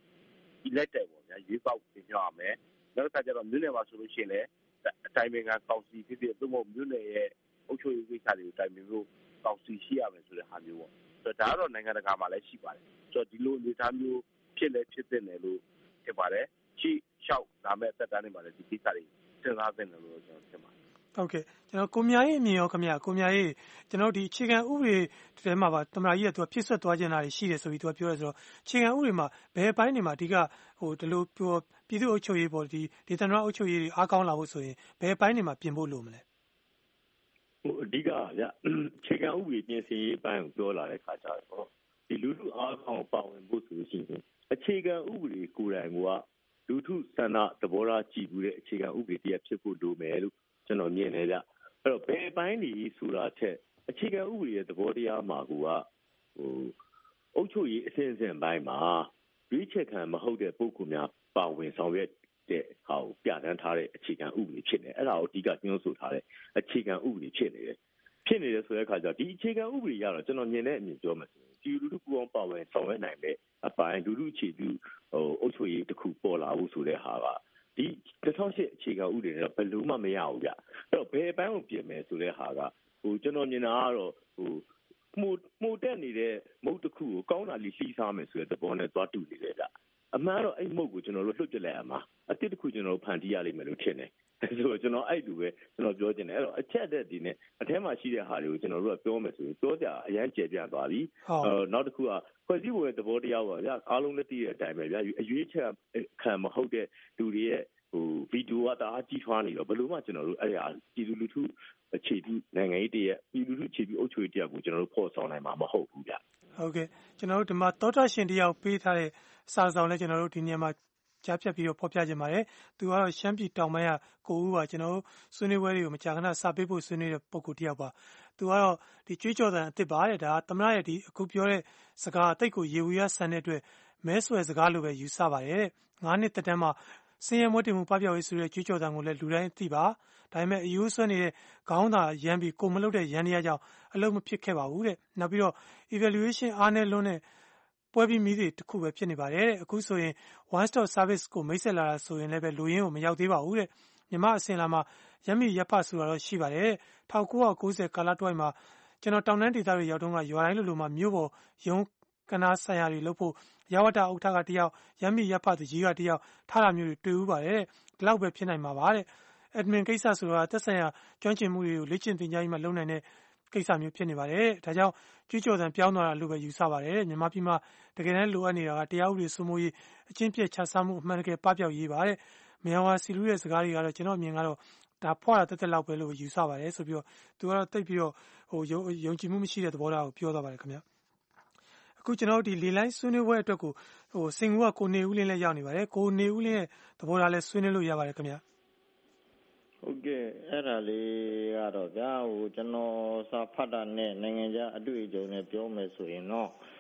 elected ပေါ့ဗျာရွေးကောက်တင်ပြရမယ်နောက်တစ်ခါကျတော့မြို့နယ်မှာဆိုလို့ရှိရင်လည်းအတိုင်းပင်ကကောင်စီဖြစ်ဖြစ်သို့မဟုတ်မြို့နယ်ရဲ့အုပ်ချုပ်ရေးကိစ္စတွေကိုတိုင်ပင်လို့ကောင်စီရှိရမယ်ဆိုတဲ့ဟာမျိုးပေါ့ဆိုတော့ဒါကတော့နိုင်ငံတကာမှာလည်းရှိပါတယ်ဆိုတော့ဒီလိုအနေအထားမျိုးဖြစ်လဲဖြစ်တဲ့နယ်လို့ဖြစ်ပါတယ်ရှေ့လျှောက်လာမဲ့သက်တမ်းတွေမှာလည်းဒီကိစ္စတွေစဉ်းစားသင့်တယ်လို့ကျွန်တော်ထင်ပါတယ်ဟုတ်ကဲ့ကျွန်တော်ကိုမြရေးအမြင်ရောခင်ဗျာကိုမြရေးကျွန်တော်ဒီအခြေခံဥပဒေထဲမှာပါသမ္မတကြီးကသူကဖြစ်ဆွတ်သွားခြင်းတာတွေရှိတယ်ဆိုပြီးသူကပြောရဲဆိုတော့အခြေခံဥပဒေမှာဘယ်ပိုင်းတွေမှာအဓိကဟိုဒီလိုပြောပြည်သူ့အုပ်ချုပ်ရေးပေါ်ဒီဒေသန္တရအုပ်ချုပ်ရေးတွေအားကောင်းလာဖို့ဆိုရင်ဘယ်ပိုင်းတွေမှာပြင်ဖို့လိုမလဲဟိုအဓိကဗျအခြေခံဥပဒေပြင်ဆင်ရေးပိုင်းကိုပြောလာတဲ့ခါကျတော့ဒီလူထုအားကောင်းပါဝင်ဖို့ဆိုလို့ရှိရင်အခြေခံဥပဒေကိုယ်တိုင်ကလူထုဆန္ဒသဘောထားကြည်ဘူးတဲ့အခြေခံဥပဒေတရားဖြစ်ဖို့လိုမယ်လို့ကျွန်တော်မြင်နေကြအဲ့တော့ဘယ်ပိုင်းတွေဆိုတာချက်အခြေခံဥပဒေရဲ့သဘောတရားမှာကဟိုအုပ်ချုပ်ရေးအစဉ်အဆက်ပိုင်းမှာရွေးချယ်ခံမဟုတ်တဲ့ပုဂ္ဂိုလ်များပါဝင်ဆောင်ရွက်တဲ့ဟာကိုပြဋ္ဌာန်းထားတဲ့အခြေခံဥပဒေဖြစ်နေအဲ့ဒါကိုအဓိကညွှန်းဆိုထားတဲ့အခြေခံဥပဒေဖြစ်နေတယ်ဖြစ်နေတယ်ဆိုတဲ့အခါကျတော့ဒီအခြေခံဥပဒေရတော့ကျွန်တော်မြင်တဲ့အမြင်ပြောမယ်ဆိုရင်ဒီလူထုပူအောင်ပါဝင်ဆောင်ရွက်နိုင်တဲ့အပိုင်းလူထုအခြေပြုဟိုအုပ်ချုပ်ရေးတစ်ခုပေါ်လာဖို့ဆိုတဲ့ဟာကဒီ၂၀၀၈အခြေခံဥပဒေနဲ့ဘယ်လိုမှမရဘူးဗျအဲ့တော့ဘယ်အပိုင်းကိုပြင်မယ်ဆိုတဲ့ဟာကဟိုကျွန်တော်မြင်တာကတော့ဟိုမှုမှုတက်နေတဲ့မုတ်တစ်ခုကိုကောင်းတာလေးလှီးစားမယ်ဆိုတဲ့သဘောနဲ့သွားတူနေတယ်ဗျအမှန်တော့အဲ့မုတ်ကိုကျွန်တော်တို့လွှတ်ပြလိုက်ရမှာအတစ်တစ်ခုကျွန်တော်တို့ဖန်တီးရလိမ့်မယ်လို့ထင်တယ်ဆိုတော့ကျွန်တော်အဲ့လိုပဲကျွန်တော်ပြောချင်တယ်အဲ့တော့အချက်တဲ့ဒီနဲ့အထဲမှာရှိတဲ့ဟာတွေကိုကျွန်တော်တို့ကပြောမယ်ဆိုရင်ပြောကြအရန်ကျေပြန့်သွားပြီအဲနောက်တစ်ခုကဖွဲ့စည်းပုံရဲ့သဘောတရားပါဗျာအားလုံးလက်တည်တဲ့အတိုင်းပဲဗျာအရွေးချက်ခံမဟုတ်တဲ့လူတွေရဲ့ဟိုဗီဒီယိုကတအားကြီးထွားနေတော့ဘယ်လိုမှကျွန်တော်တို့အဲ့ဒါပြည်သူလူထုအခြေပြုနိုင်ငံရေးတည်းရဲ့ပြည်သူလူထုအခြေပြုအုပ်ချုပ်ရေးတရားကိုကျွန်တော်တို့ဖော်ဆောင်နိုင်မှာမဟုတ်ဘူးဗျဟုတ်ကဲ့ကျွန်တော်တို့ဒီမှာသောတာရှင်တယောက်ပေးထားတဲ့စာဆောင်လဲကျွန်တော်တို့ဒီနေရာမှာကြားဖြတ်ပြီးတော့ဖော်ပြခြင်းပါတယ်သူကတော့ရှမ်းပြည်တောင်ပိုင်းကကိုဦးပါကျွန်တော်တို့ဆွေးနွေးပွဲတွေကိုမကြာခဏစာပေးဖို့ဆွေးနွေးတဲ့ပုံကိုတယောက်ပါသူကတော့ဒီကြွေးကြော်သံအစ်စ်ပါတဲ့ဒါသမ္မတရဲ့ဒီအခုပြောတဲ့စကားအသိကိုရေဝီရဆန်တဲ့အတွက်မဲဆွယ်စကားလိုပဲယူဆပါတယ်တဲ့ငါးနှစ်တက်တန်းမှာစင်ရမွေးတင်မှုပပျောက်ရေးဆိုတဲ့ကြွေးကြော်သံကိုလည်းလူတိုင်းသိပါဒါပေမဲ့အယူဆွဲနေတဲ့ခေါင်းသာရမ်းပြီးကိုမလုပ်တဲ့ရန်တရားကြောင့်အလုံးမဖြစ်ခဲ့ပါဘူးတဲ့နောက်ပြီးတော့ evaluation အားနည်းလွန်းတဲ့ပွဲပြီးမိတွေတစ်ခုပဲဖြစ်နေပါတယ်တဲ့အခုဆိုရင် one stop service ကိုမိတ်ဆက်လာတာဆိုရင်လည်းပဲလူရင်းကိုမရောက်သေးပါဘူးတဲ့မြမအစင်လာမှာရမ်းမိရပ်ဖဆိုတာတော့ရှိပါတယ်တဲ့၁၉၉၀ကာလတွိုင်းမှာကျွန်တော်တောင်တန်းဒေသတွေရောက်တော့ကရွာတိုင်းလိုလိုမှာမြို့ပေါ်ရုံးကနာဆိုင်ရာတွေလုပ်ဖို့ရဝတ္တဥထာကတယောက်ရမ်းမိရပ်ဖသူကြီးကတယောက်ထားတာမျိုးတွေတွေ့ဦးပါတယ်တဲ့ဒီလောက်ပဲဖြစ်နိုင်မှာပါတဲ့ admin ကိစ္စဆိုတာသက်ဆိုင်ရာကျွမ်းကျင်မှုတွေကိုလေ့ကျင့်သင်ကြားရေးမှာလုပ်နိုင်တဲ့ကိစ္စမျိုးဖြစ်နေပါတယ်ဒါကြောင့်ကြွေးကြော်သံပြောင်းသွားတာလို့ပဲယူဆပါတယ်မြန်မာပြည်မှာတကယ်တမ်းလိုအပ်နေတာကတရားဥပဒေစိုးမိုးရေးအချင်းပြည့်ချစားမှုအမှန်တကယ်ပပျောက်ရေးပါတဲ့မြန်ဝါစီလူရဲ့စကားတွေကတော့ကျွန်တော်အမြင်ကတော့ဒါဖွာတာတက်တက်လောက်ပဲလို့ယူဆပါတယ်ဆိုပြီးတော့သူကတော့တိတ်ပြီးတော့ဟိုယုံကြည်မှုမရှိတဲ့သဘောထားကိုပြောသွားပါတယ်ခင်ဗျအခုကျွန်တော်တို့ဒီလေလိုင်းဆွေးနွေးပွဲအတွက်ကိုဟိုစင်ကူကကိုနေဦးလင်းလည်းရောက်နေပါတယ်ကိုနေဦးလင်းရဲ့သဘောထားလည်းဆွေးနွေးလို့ရပါတယ်ခင်ဗျဟုတ်ကဲ့အဲ့ဒါလေးကတော့ဗျာဟိုကျွန်တော်စာဖတ်တာနဲ့နိုင်ငံခြားအတွေ့အကြုံနဲ့ပြောမယ်ဆိုရင်တော့ဟ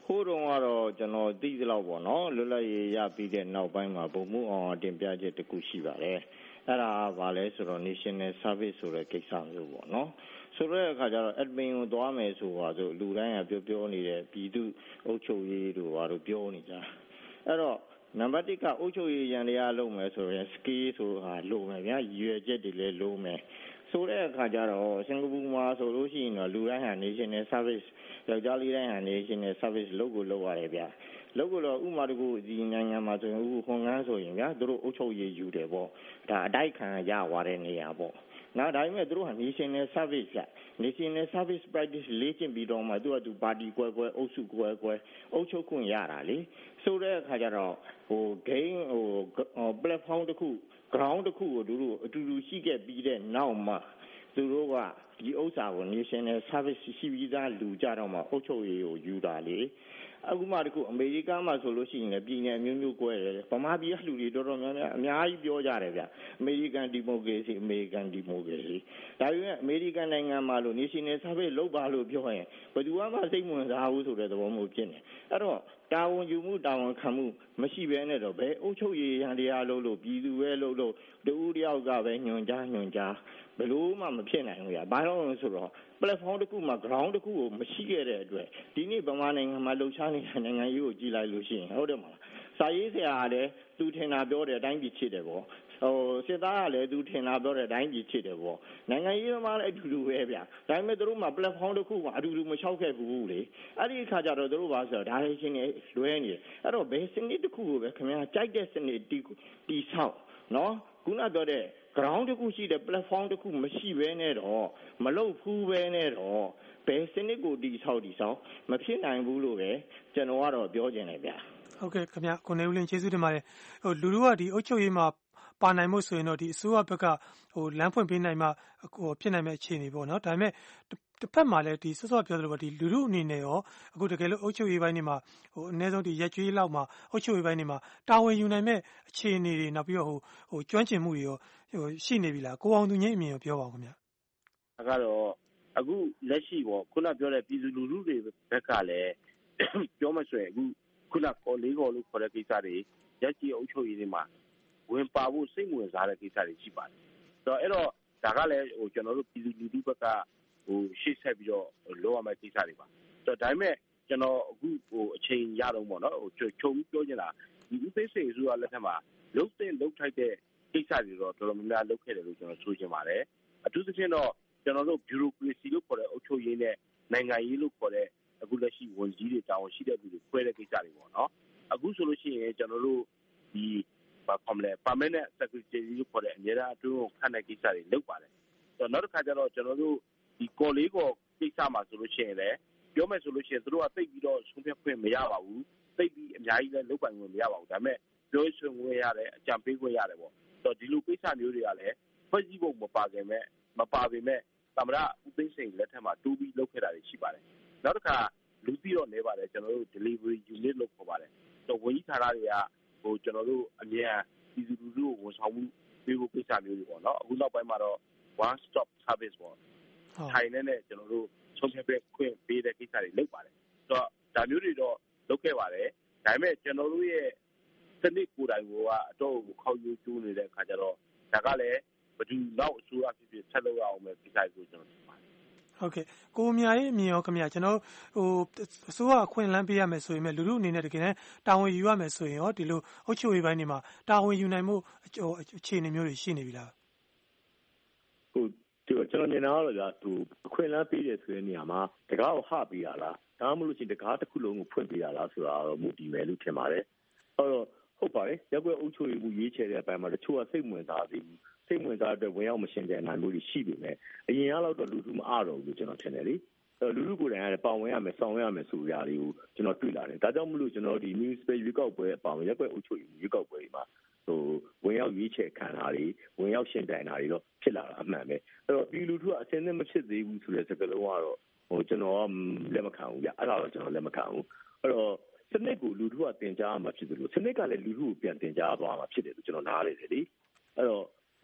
ခိုးတုံးကတော့ကျွန်တော်သိသလောက်ပေါ့နော်လွတ်လပ်ရေးရပြီးတဲ့နောက်ပိုင်းမှာပုံမှုအောင်တင်ပြချက်တစ်ခုရှိပါတယ်အဲ့ဒါကဘာလဲဆိုတော့ National Service ဆိုတဲ့ကိစ္စမျိုးပေါ့နော်ဆိုတဲ့အခါကျတော့ admin ကိုသွားမယ်ဆိုပါဆိုလူတိုင်းကပြောပြောနေတဲ့ပြည်သူအုပ်ချုပ်ရေးတို့ဘာလို့ပြောနေကြအဲ့တော့နံပါတ်တစ်ကအုပ်ချုပ်ရေးရန်တရားလုပ်မယ်ဆိုရင် skill ဆိုတာလိုမယ်ဗျာရည်ရွယ်ချက်တွေလည်းလိုမယ်ဆိုတဲ့အခါကျတော့စင်ကာပူမှာဆိုလို့ရှိရင်တော့လူတိုင်းဟာ National Service ယောက်ျားလေးတိုင်းဟာ National Service လုပ်ကိုလုပ်ရတယ်ဗျာလုပ်ကိုတော့ဥမာတကူဒီနိုင်ငံမှာဆိုရင်ဥခွန်ကန်းဆိုရင်ဗျာသူတို့အုပ်ချုပ်ရေးယူတယ်ပေါ့ဒါအတိုက်ခံရသွားတဲ့နေရာပေါ့နောက်ဒါပေမဲ့သူတို့ဟာ National Service က National Service Practice လေ့ကျင့်ပြီးတော့မှသူကသူပါတီကွဲကွဲအုပ်စုကွဲကွဲအုပ်ချုပ်ခွင့်ရတာလေဆိုတဲ့အခါကျတော့ဟို gain ဟို platform တစ်ခု ground တစ်ခုကိုသူတို့အတူတူရှိခဲ့ပြီးတဲ့နောက်မှသူတို့ကဒီဥစ္စာကို National Service ရှိပြီးသားလူကြတော့မှအုပ်ချုပ်ရေးကိုယူတာလေအခုမှတခုအမေရိကမှာဆိုလို့ရှိရင်ပြည်နယ်မျိုးမျိုးကွဲတယ်ဗမာပြည်ကလူတွေတော်တော်များများအများကြီးပြောကြတယ်ဗျအမေရိကန်ဒီမိုကရေစီအမေရိကန်ဒီမိုကရေစီဒါပေမဲ့အမေရိကန်နိုင်ငံမှာလို့ National Service လုပ်ပါလို့ပြောရင်ဘယ်သူမှစိတ်ဝင်စားဘူးဆိုတဲ့သဘောမျိုးဖြစ်နေအဲ့တော့တာဝန်ယူမှုတာဝန်ခံမှုမရှိဘဲနဲ့တော့ဘယ်အုပ်ချုပ်ရေးရန်တရားလုပ်လို့ပြည်သူပဲလုပ်လို့တူဦးတယောက်ကပဲညွန်ကြားညွန်ကြားဘယ်လို့မှမဖြစ်နိုင်ဘူးဗျဘာလို့လဲဆိုတော့ platform တစ်ခုမှာ ground တစ်ခုကိုမရှိခဲ့တဲ့အတွက်ဒီနေ့ဗမာနိုင်ငံမှာလှုပ်ရှားနေတဲ့နိုင်ငံရေးကိုကြည်လိုက်လို့ရှိရင်ဟုတ်တယ်မလားစာရေးဆရာကလည်းသူထင်တာပြောတယ်အတိုင်းပြည်ချစ်တယ်ပေါ့ဟိုစစ်သားကလည်းသူထင်တာပြောတယ်အတိုင်းပြည်ချစ်တယ်ပေါ့နိုင်ငံရေးသမားလည်းအတူတူပဲဗျဒါပေမဲ့သူတို့မှာ platform တစ်ခုမှာအတူတူမလျှောက်ခဲ့ဘူးလေအဲ့ဒီအခါကျတော့သူတို့ပါဆိုတော့ဒါလည်းရှင်းနေလွဲနေတယ်အဲ့တော့ဘယ်စနစ်တစ်ခုကိုပဲခင်ဗျာကြိုက်တဲ့စနစ်တီတီဆောက်နော်ခုနပြောတဲ့ ground တစ်ခုရှိတဲ့ platform တစ်ခုမရှိဘဲနဲ့တော့မလုပ်ဘူးပဲနဲ့တော့ဘယ်စနစ်ကိုတီဆောက်တီဆောက်မဖြစ်နိုင်ဘူးလို့ပဲကျွန်တော်ကတော့ပြောချင်တယ်ဗျဟုတ်ကဲ့ခင်ဗျကိုနေဦးလင်းကျေးဇူးတင်ပါတယ်ဟိုလူတို့ကဒီအုပ်ချုပ်ရေးမှာပါနိုင်မှုဆိုရင်တော့ဒီအစိုးရဘက်ကဟိုလမ်းဖွင့်ပေးနိုင်မှဟိုဖြစ်နိုင်မဲ့အခြေအနေပေါ့နော်ဒါပေမဲ့တစ်ဖက်မှာလည်းဒီစောစောပြောသလိုပဲဒီလူလူအနေနဲ့ရောအခုတကယ်လို့အုပ်ချုပ်ရေးပိုင်းတွေမှာဟိုအနည်းဆုံးဒီရက်ကျွေးလောက်မှာအုပ်ချုပ်ရေးပိုင်းတွေမှာတာဝန်ယူနိုင်မဲ့အခြေအနေတွေနောက်ပြီးတော့ဟိုဟိုကျွမ်းကျင်မှုတွေရောဟိုရှိနေပြီလားကိုအောင်သူငိမ့်အမြင်ကိုပြောပါဦးခင်ဗျဒါကတော့အခုလက်ရှိပေါ့ခုနပြောတဲ့ပြည်သူလူထုတွေဘက်ကလည်းပြောမှဆိုရင်အခုခုနခေါ်လေးခေါ်လို့ခေါ်တဲ့ကိစ္စတွေရက်ကြီးအုပ်ချုပ်ရေးတွေမှာဝင်ပါဖို့စိတ်ဝင်စားတဲ့ကိစ္စတွေရှိပါတယ်။ဆိုတော့အဲ့တော့ဒါကလည်းဟိုကျွန်တော်တို့ပြည်သူလူထုဘက်ကဟိုရှေ့ဆက်ပြီးတော့လုပ်ရမယ့်ကိစ္စတွေပါ။ဆိုတော့ဒါပေမဲ့ကျွန်တော်အခုဟိုအချိန်ရတော့ပေါ့နော်ဟိုချုံပြောချင်တာဒီဥသိစိတ်စုကလက်ထက်မှာလုံးတဲ့လုံးထိုက်တဲ့ကိစ္စတွေတော့တော်တော်များများလုပ်ခဲ့တယ်လို့ကျွန်တော်ဆိုချင်ပါတယ်။အထူးသဖြင့်တော့ကျွန်တော်တို့ bureaucracy လို့ခေါ်တဲ့အုပ်ချုပ်ရေးနဲ့နိုင်ငံရေးလို့ခေါ်တဲ့အခုလက်ရှိဝန်ကြီးတွေတာဝန်ရှိတဲ့သူတွေခွဲတဲ့ကိစ္စတွေပေါ့နော်။အခုဆိုလို့ရှိရင်ကျွန်တော်တို့ဒီဘာခေါ်မလဲ permanent secretary လို့ခေါ်တဲ့အများအားအတွင်းကိုခန့်တဲ့ကိစ္စတွေလုပ်ပါတယ်။နောက်တစ်ခါကျတော့ကျွန်တော်တို့ဒီကော်လေးကောကိစ္စမှာဆိုလို့ရှိရင်လည်းပြောမယ်ဆိုလို့ရှိရင်တို့ကသိပြီးတော့ဆုံးဖြတ်ခွင့်မရပါဘူး။သိပြီးအများကြီးလည်းလုပ်ပိုင်ခွင့်မရပါဘူး။ဒါပေမဲ့ပြောဆွေးနွေးရတယ်အကြံပေးခွင့်ရတယ်ပေါ့။ဆိုတော့ဒီလိုကိစ္စမျိုးတွေကလည်းဖွဲ့စည်းပုံမပါခင်မဲ့မပါပေမဲ့သမရဥသိမ်းစိန်လက်ထက်မှာတူပြီးလုပ်ခဲ့တာတွေရှိပါတယ်။နောက်တစ်ခါလူပြီးတော့နေပါတယ်ကျွန်တော်တို့ delivery unit လို့ခေါ်ပါတယ်။ဆိုတော့ဝန်ကြီးဌာနတွေကဟိုကျွန်တော်တို့အမြန်ပြည်သူလူထုကိုဝန်ဆောင်မှုပေးဖို့ကိစ္စမျိုးတွေပေါ့နော်အခုနောက်ပိုင်းမှာတော့ one stop service ပေါ့ထိုင်နေတဲ့ကျွန်တော်တို့ဆုံးဖြတ်ပေးခွင့်ပေးတဲ့ကိစ္စတွေလုပ်ပါတယ်ဆိုတော့ဒါမျိုးတွေတော့လုပ်ခဲ့ပါတယ်ဒါပေမဲ့ကျွန်တော်တို့ရဲ့စနစ်ကိုယ်တိုင်ကအတော့ခေါက်ယူကျူးနေတဲ့အခါကျတော့ဒါကလည်းဘယ်သူနောက်အစိုးရဖြစ်ဖြစ်ဆက်လုပ်ရအောင်ပဲကိစ္စကိုကျွန်တော်ထင်ပါတယ်ဟုတ်ကဲ့ကိုအများကြီးအမြင်ရောခင်ဗျာကျွန်တော်ဟိုအစိုးရအခွင့်အလမ်းပေးရမယ်ဆိုရင်လည်းလူလူအနေနဲ့တကယ်တမ်းတာဝန်ယူရမယ်ဆိုရင်ရောဒီလိုအုပ်ချုပ်ရေးပိုင်းတွေမှာတာဝန်ယူနိုင်မှုအခြေအနေမျိုးတွေရှိနေပြီလားဟိုကျွန်တော်မြင်တာကတော့ကြာသူအခွင့်အလမ်းပေးတယ်ဆိုတဲ့နေရာမှာတကားကိုဟပေးရလားဒါမှမဟုတ်ရှင်တကားတစ်ခုလုံးကိုဖွင့်ပေးရလားဆိုတာတော့မူတည်မယ်လို့ထင်ပါတယ်အဲ့တော့ဟုတ်ပါတယ်ရက်ွက်အုပ်ချုပ်ရေးမှုရွေးချယ်တဲ့အပိုင်းမှာတချို့ကစိတ်ဝင်စားသေးဘူးစိတ်ဝင်စားတဲ့ဝင်ရောက်မရှင်းတဲ့နိုင်မှုတွေရှိပေမဲ့အရင်ကတော့လူထုမအားတော့ဘူးလို့ကျွန်တော်ထင်တယ်လေအဲ့လူထုကိုယ်တိုင်ကလည်းပါဝင်ရမယ်ဆောင်ရမယ်ဆိုကြတယ်ကိုကျွန်တော်တွေ့လာတယ်ဒါကြောင့်မလို့ကျွန်တော်ဒီ municipal ရွေးကောက်ပွဲအပေါင်းရက်ွက်အုပ်ချုပ်ရေးရွေးကောက်ပွဲတွေမှာဟိုဝင်ရောက်ရွေးချယ်ခံတာတွေဝင်ရောက်ရှင်းတိုင်တာတွေတော့ဖြစ်လာတာအမှန်ပဲအဲ့တော့ဒီလူထုကအစင်းနဲ့မဖြစ်သေးဘူးဆိုတဲ့စကားလုံးကတော့ဟိုကျွန်တော်လက်မခံဘူးဗျအဲ့ဒါတော့ကျွန်တော်လက်မခံဘူးအဲ့တော့စနစ်ကိုလူထုကတင်ကြားမှာဖြစ်တယ်လို့စနစ်ကလည်းလူထုကိုပြန်တင်ကြားသွားမှာဖြစ်တယ်လို့ကျွန်တော်နားလေတယ်လေအဲ့တော့ဖွ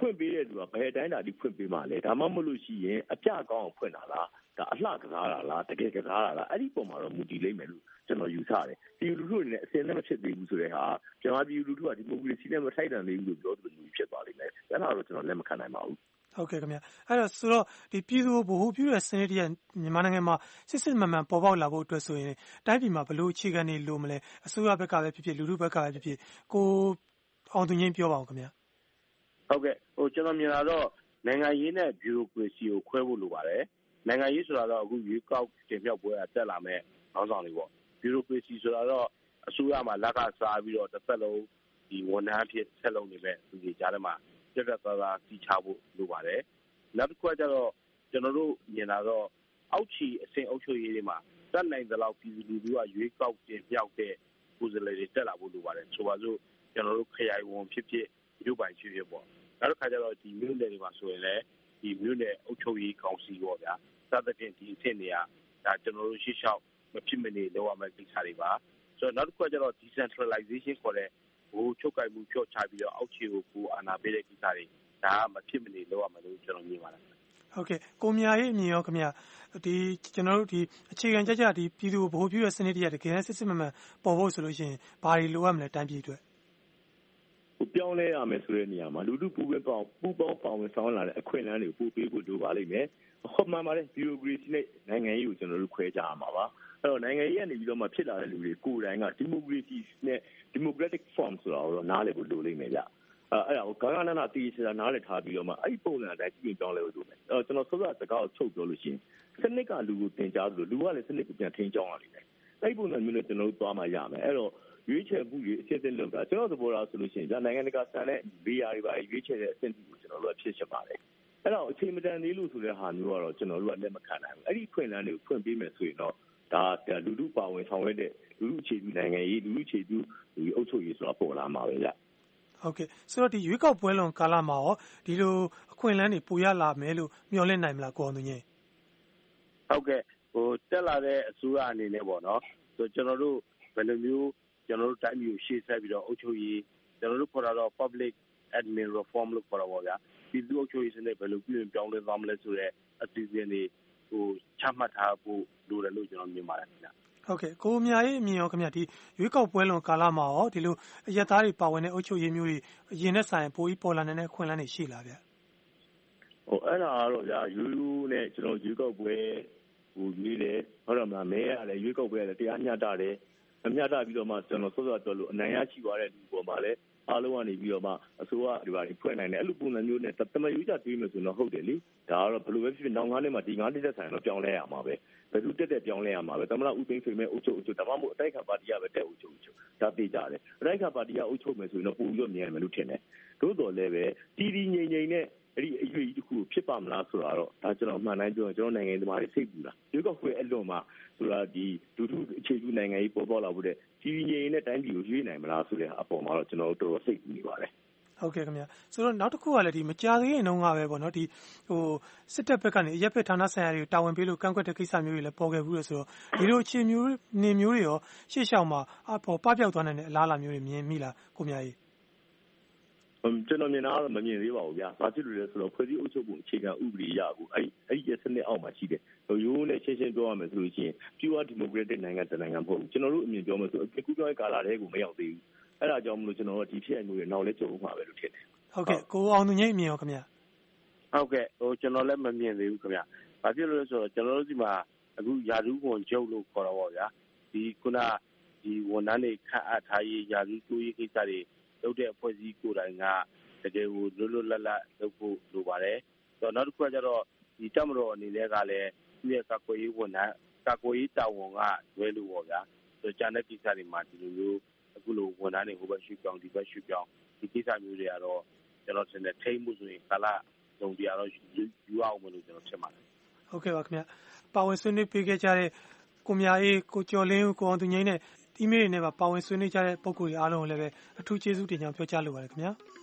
ဖွင့်ပေးတဲ့သူကဘယ်တိုင်းတာဒီဖွင့်ပေးမှလဲဒါမှမဟုတ်လို့ရှိရင်အပြကောင်းအောင်ဖွင့်တာလားဒါအလှကစားတာလားတကယ်ကစားတာလားအဲ့ဒီပုံမှာတော့မူတည်လိမ့်မယ်လို့ကျွန်တော်ယူဆတယ်ဒီလူထုတွေနဲ့အစင်းနဲ့မဖြစ်သေးဘူးဆိုတဲ့ဟာကျွန်တော်ဒီလူထုကဒီမိုကရေစီနဲ့မထိုက်တန်သေးဘူးလို့ပြောသလိုဖြစ်သွားလိမ့်မယ်အဲ့ဒါတော့ကျွန်တော်လက်မခံနိုင်ပါဘူးဟုတ်ကဲ့ခင်ဗျအဲ့တော့ဆိုတော့ဒီပြည်သူဗဟိုပြုတဲ့စနစ်တည်းမြန်မာနိုင်ငံမှာစစ်စစ်မှန်မှန်ပေါ်ပေါက်လာဖို့အတွက်ဆိုရင်တိုင်းပြည်မှာဘလို့အခြေခံနေလို့မလဲအစိုးရဘက်ကပဲဖြစ်ဖြစ်လူထုဘက်ကပဲဖြစ်ဖြစ်ကိုအောင်သူငင်းပြောပါဦးခင်ဗျဟုတ်ကဲ့ဟိုကျွန်တော်မြင်လာတော့နိုင်ငံရေးနဲ့ဘျူရိုကရေစီကိုခွဲဖို့လိုပါတယ်နိုင်ငံရေးဆိုတာတော့အခုရွေးကောက်တင်မြှောက်ပွဲအတက်လာမဲ့ခေါင်းဆောင်တွေပေါ့ဘျူရိုကရေစီဆိုတာတော့အစိုးရမှာလက်ကစားပြီးတော့တစ်သက်လုံးဒီဝန်ထမ်းဖြစ်ဆက်လုပ်နေမဲ့သူတွေကြားထဲမှာကြက်ကြက်သားသားစီချဖို့လိုပါတယ်နောက်တစ်ခုကကျတော့ကျွန်တော်တို့မြင်လာတော့အောက်ခြေအဆင့်အုပ်ချုပ်ရေးတွေမှာတတ်နိုင်သလောက်ပြည်သူလူထုကရွေးကောက်တင်မြှောက်တဲ့ကိုယ်စားလှယ်တွေတက်လာဖို့လိုပါတယ်ဆိုပါစို့ကျွန်တော်တို့ခရိုင်ဝန်ဖြစ်ဖြစ်မြို့ပိုင်ဖြစ်ဖြစ်ပေါ့နောက်တစ်ခါကျတော့ဒီမြို့နယ်တွေမှာဆိုရင်လည်းဒီမြို့နယ်အုပ်ချုပ်ရေးကောင်စီပေါ့ဗျာစသဖြင့်ဒီအဆင့်တွေကဒါကျွန်တော်တို့ရှေ့လျှောက်မဖြစ်မနေလုပ်ရမယ့်ကိစ္စတွေပါဆိုတော့နောက်တစ်ခုကကျတော့ decentralization ခေါ်တဲ့ဟိုချုပ်ကိုင်မှုဖြော့ချပြီးတော့အောက်ခြေကိုကိုအာဏာပေးတဲ့ကိစ္စတွေဒါကမဖြစ်မနေလုပ်ရမယ်လို့ကျွန်တော်မြင်ပါတယ်ဟုတ်ကဲ့ကိုမြာရေးအမြင်ရောခင်ဗျဒီကျွန်တော်တို့ဒီအခြေခံကြကြဒီပြည်သူဗဟိုပြုတဲ့စနစ်တရားတကယ်စစ်စစ်မှန်မှန်ပေါ်ဖို့ဆိုလို့ရှိရင်ဘာတွေလိုရမလဲတိုင်းပြည်အတွက်ပြောင်းလဲရမယ်ဆိုတဲ့နေရာမှာလူထုပူပဲပေါင်းပူပေါင်းပေါင်းဆောင်းလာတဲ့အခွင့်အလမ်းတွေကိုပို့ပေးဖို့လိုပါလိမ့်မယ်ဟောမှန်ပါတယ်ဘီရိုကရေစီနဲ့နိုင်ငံရေးကိုကျွန်တော်တို့ခွဲခြားရမှာပါအဲ့တော့နိုင်ငံရေးကနေပြီးတော့မှဖြစ်လာတဲ့လူတွေကိုယ်တိုင်ကဒီမိုကရေစီနဲ့ democratic form ဆိုတာကိုတော့နားလည်ဖို့လိုလိမ့်မယ်ဗျအဲ့ဒါကိုဂါဂနာနာတီးဆိုတာနားလည်ထားပြီးတော့မှအဲ့ဒီပုံစံအတိုင်းပြင်ပြောင်းလဲဖို့လိုမယ်အဲ့တော့ကျွန်တော်စောစောစကားကိုချုပ်ပြောလို့ရှိရင်စနစ်ကလူကိုတင်ကြားလို့လူကလည်းစနစ်ကိုပြန်ထိန်းကျောင်းရလိမ့်မယ်အဲ့ဒီပုံစံမျိုးနဲ့ကျွန်တော်တို့သွားမှရမယ်အဲ့တော့ရွေးချယ်မှုတွေအစစ်အစစ်လုပ်တာကျွန်တော်သဘောထားဆိုလို့ရှိရင်ဒါနိုင်ငံတကာစံတဲ့ဘေးယာတွေပါရွေးချယ်တဲ့အဆင့်ကိုကျွန်တော်တို့ဖြစ်ချင်ပါတယ်အဲ့တော့အချိန်မတန်သေးလို့ဆိုတဲ့ဟာမျိုးကတော့ကျွန်တော်တို့ကလက်မခံနိုင်ဘူးအဲ့ဒီခွင့်လန်းတွေကိုဖွင့်ပေးမယ်ဆိုရင်တော့ဒါလူထုပါဝင်ဆောင်ရွက်တဲ့လူထုအခြေပြုနိုင်ငံရေးလူထုအခြေပြုဒီအုပ်ချုပ်ရေးဆိုတာပေါ်လာမှာပဲဗျဟုတ်ကဲ့ဆိုတော့ဒီရွေးကောက်ပွဲလွန်ကာလမှာရောဒီလိုအခွင့်အလမ်းတွေပိုရလာမယ်လို့မျှော်လင့်နိုင်မလားကိုအောင်သူငယ်ဟုတ်ကဲ့ဟိုတက်လာတဲ့အစိုးရအနေနဲ့ပေါ့နော်ဆိုကျွန်တော်တို့ဘယ်လိုမျိုးကျွန်တော်တို့တိုင်းပြည်ကိုရှေ့ဆက်ပြီးတော့အုပ်ချုပ်ရေးကျွန်တော်တို့ခေါ်တာတော့ public admin reform လို့ခေါ်တာပေါ့ဗျာပြည်သူ့အုပ်ချုပ်ရေးစနစ်ဘယ်လိုပြင်ပြောင်းလဲသွားမလဲဆိုတဲ့အစီအစဉ်တွေဟိုချမှတ်ထားဖို့လိုတယ်လို့ကျွန်တော်မြင်ပါတယ်ခင်ဗျဟုတ်ကဲ့ကိုမြာရေးအမြင်ရောခင်ဗျဒီရွေးကောက်ပွဲလွန်ကာလမှာရောဒီလိုအရက်သားတွေပါဝင်တဲ့အုပ်ချုပ်ရေးမျိုးတွေအရင်နဲ့ဆိုင်ပိုပြီးပေါ်လာနေတဲ့ခွင့်လန်းတွေရှိလာဗျဟိုအဲ့ဒါကတော့ဗျာယူယူနဲ့ကျွန်တော်ရွေးကောက်ပွဲဟိုရွေးတယ်ဟုတ်တယ်မလားမဲရတယ်ရွေးကောက်ပွဲရတယ်တရားမျှတတယ်အမျှတပြီးတော့မှကျွန်တော်စောစောပြောလို့အနိုင်ရရှိသွားတဲ့လူပေါ်မှာလည်းအားလုံးကနေပြီးတော့မှအစိုးရဒီပါတွေဖွဲ့နိုင်တယ်အဲ့လိုပုံစံမျိုးနဲ့တမယူကြတွေးမယ်ဆိုတော့ဟုတ်တယ်လေဒါကတော့ဘယ်လိုပဲဖြစ်ဖြစ်နောက်ငါးနှစ်မှာဒီငါးနှစ်သက်ဆိုင်တော့ပြောင်းလဲရမှာပဲဘယ်သူတက်တက်ပြောင်းလဲရမှာပဲသမ္မတဦးသိန်းဆွေမဲ့အုပ်ချုပ်အုပ်ချုပ်ဒါမှမဟုတ်အတိုက်ခံပါတီကပဲတက်အုပ်ချုပ်အုပ်ချုပ်ဒါသိကြတယ်အတိုက်ခံပါတီကအုပ်ချုပ်မယ်ဆိုရင်တော့ပုံပြီးတော့မြင်ရမယ်လို့ထင်တယ်သို့တော်လည်းပဲတီတီငိမ့်ငိမ့်နဲ့အဲ့ဒီအရွေးကြီးတစ်ခုဖြစ်ပါမလားဆိုတော့ဒါကျွန်တော်အမှန်တိုင်းပြောရင်ကျွန်တော်နိုင်ငံသမားတွေစိတ်ပူတာရွေးကောက်ပွဲအလွန်မှာဆိုတာဒီဒုထုအခြေပြုနိုင်ငံရေးပေါ်ပေါ်လာဖို့တဲ့တီတီငိမ့်နဲ့တိုင်းပြည်ကိုရွေးနိုင်မလားဆိုတဲ့အပေါ်မှာတော့ကျွန်တော်တို့တော်တော်စိတ်ပူနေပါတယ်ဟုတ်ကဲ့ခင်ဗျဆိုတော့နောက်တစ်ခုကလည်းဒီမကြာသေးရင်တုန်းကပဲပေါ့နော်ဒီဟိုစစ်တပ်ဘက်ကနေအရက်ဖက်ဌာနဆိုင်ရာတွေတာဝန်ပေးလို့ကန့်ကွက်တဲ့ကိစ္စမျိုးတွေလည်းပေါ်ခဲ့ဘူးလို့ဆိုတော့ဒီလိုအခြေမျိုးနေမျိုးတွေရောရှေ့ရှောက်မှာအပေါ်ပပျောက်သွားနိုင်တဲ့အလားအလာမျိုးတွေမြင်မိလားကိုမြကြီးကျွန်တော်မြင်တာကတော့မမြင်သေးပါဘူးဗျာ။ဘာဖြစ်လို့လဲဆိုတော့ဖွဲ့စည်းအုပ်ချုပ်ပုံအခြေခံဥပဒေရကိုအဲ့အဲ့ဒီစနစ်အောက်မှာရှိတယ်။ဟိုရိုးနဲ့ရှင်းရှင်းပြောရမယ်ဆိုလို့ရှိရင် pure democratic နိုင်ငံတနိုင်ငံမဟုတ်ဘူး။ကျွန်တော်တို့အမြင်ပြောမယ်ဆိုအကူပြောင်းရေးကာလတည်းကိုမရောက်သေးဘူး။အဲ့ဒါကြောင့်မလို့ကျွန်တော်တို့ဒီဖြစ်ရမျိုးတွေနောက်လဲကြုံမှာပဲလို့ထင်တယ်။ဟုတ်ကဲ့ကိုအောင်သူငိမ့်အမြင်ရောခင်ဗျာ။ဟုတ်ကဲ့ဟိုကျွန်တော်လည်းမမြင်သေးဘူးခင်ဗျာ။ဘာဖြစ်လို့လဲဆိုတော့ကျွန်တော်တို့ဒီမှာအခုယာဒူးဝန်ကျုပ်လို့ခေါ်တော့ဗောဗျာ။ဒီခုနဒီဝန်ထမ်းတွေခန့်အပ်ထားရေးယာဒူးတိုးရေးကိစ္စတွေလုပ်တဲ့အဖွဲ့အစည်းကိုယ်တိုင်ကတကယ်ကိုလွတ်လွတ်လပ်လပ်လုပ်ဖို့လိုပါတယ်။ဆိုတော့နောက်တစ်ခုကကျတော့ဒီတပ်မတော်အနေနဲ့ကလည်းသူ့ရဲ့ကာကွယ်ရေးဝန်ထမ်းကာကွယ်ရေးတာဝန်ကလွဲလို့ပေါ့ဗျာ။ဆိုတော့ကျန်တဲ့ကိစ္စတွေမှာဒီလိုမျိုးအခုလိုဝန်ထမ်းတွေဟိုဘက်ရွှေ့ပြောင်းဒီဘက်ရွှေ့ပြောင်းဒီကိစ္စမျိုးတွေကတော့ကျွန်တော်ထင်တယ်ထိမ့်မှုဆိုရင်ကာလစုံပြတော့ယူအောင်မလို့ကျွန်တော်ထင်ပါတယ်။ဟုတ်ကဲ့ပါခင်ဗျ။ပါဝင်ဆွေးနွေးပေးခဲ့ကြတဲ့ကိုမြအေးကိုကျော်လင်းကိုအောင်သူငိမ့်နဲ့အီးမေးလ်တွေနဲ့ပါဝင်ဆွေးနွေးကြတဲ့ပုံကိုယ်တွေအားလုံးကိုလည်းပဲအထူးကျေးဇူးတင်ကြောင်းပြောကြားလိုပါတယ်ခင်ဗျာ။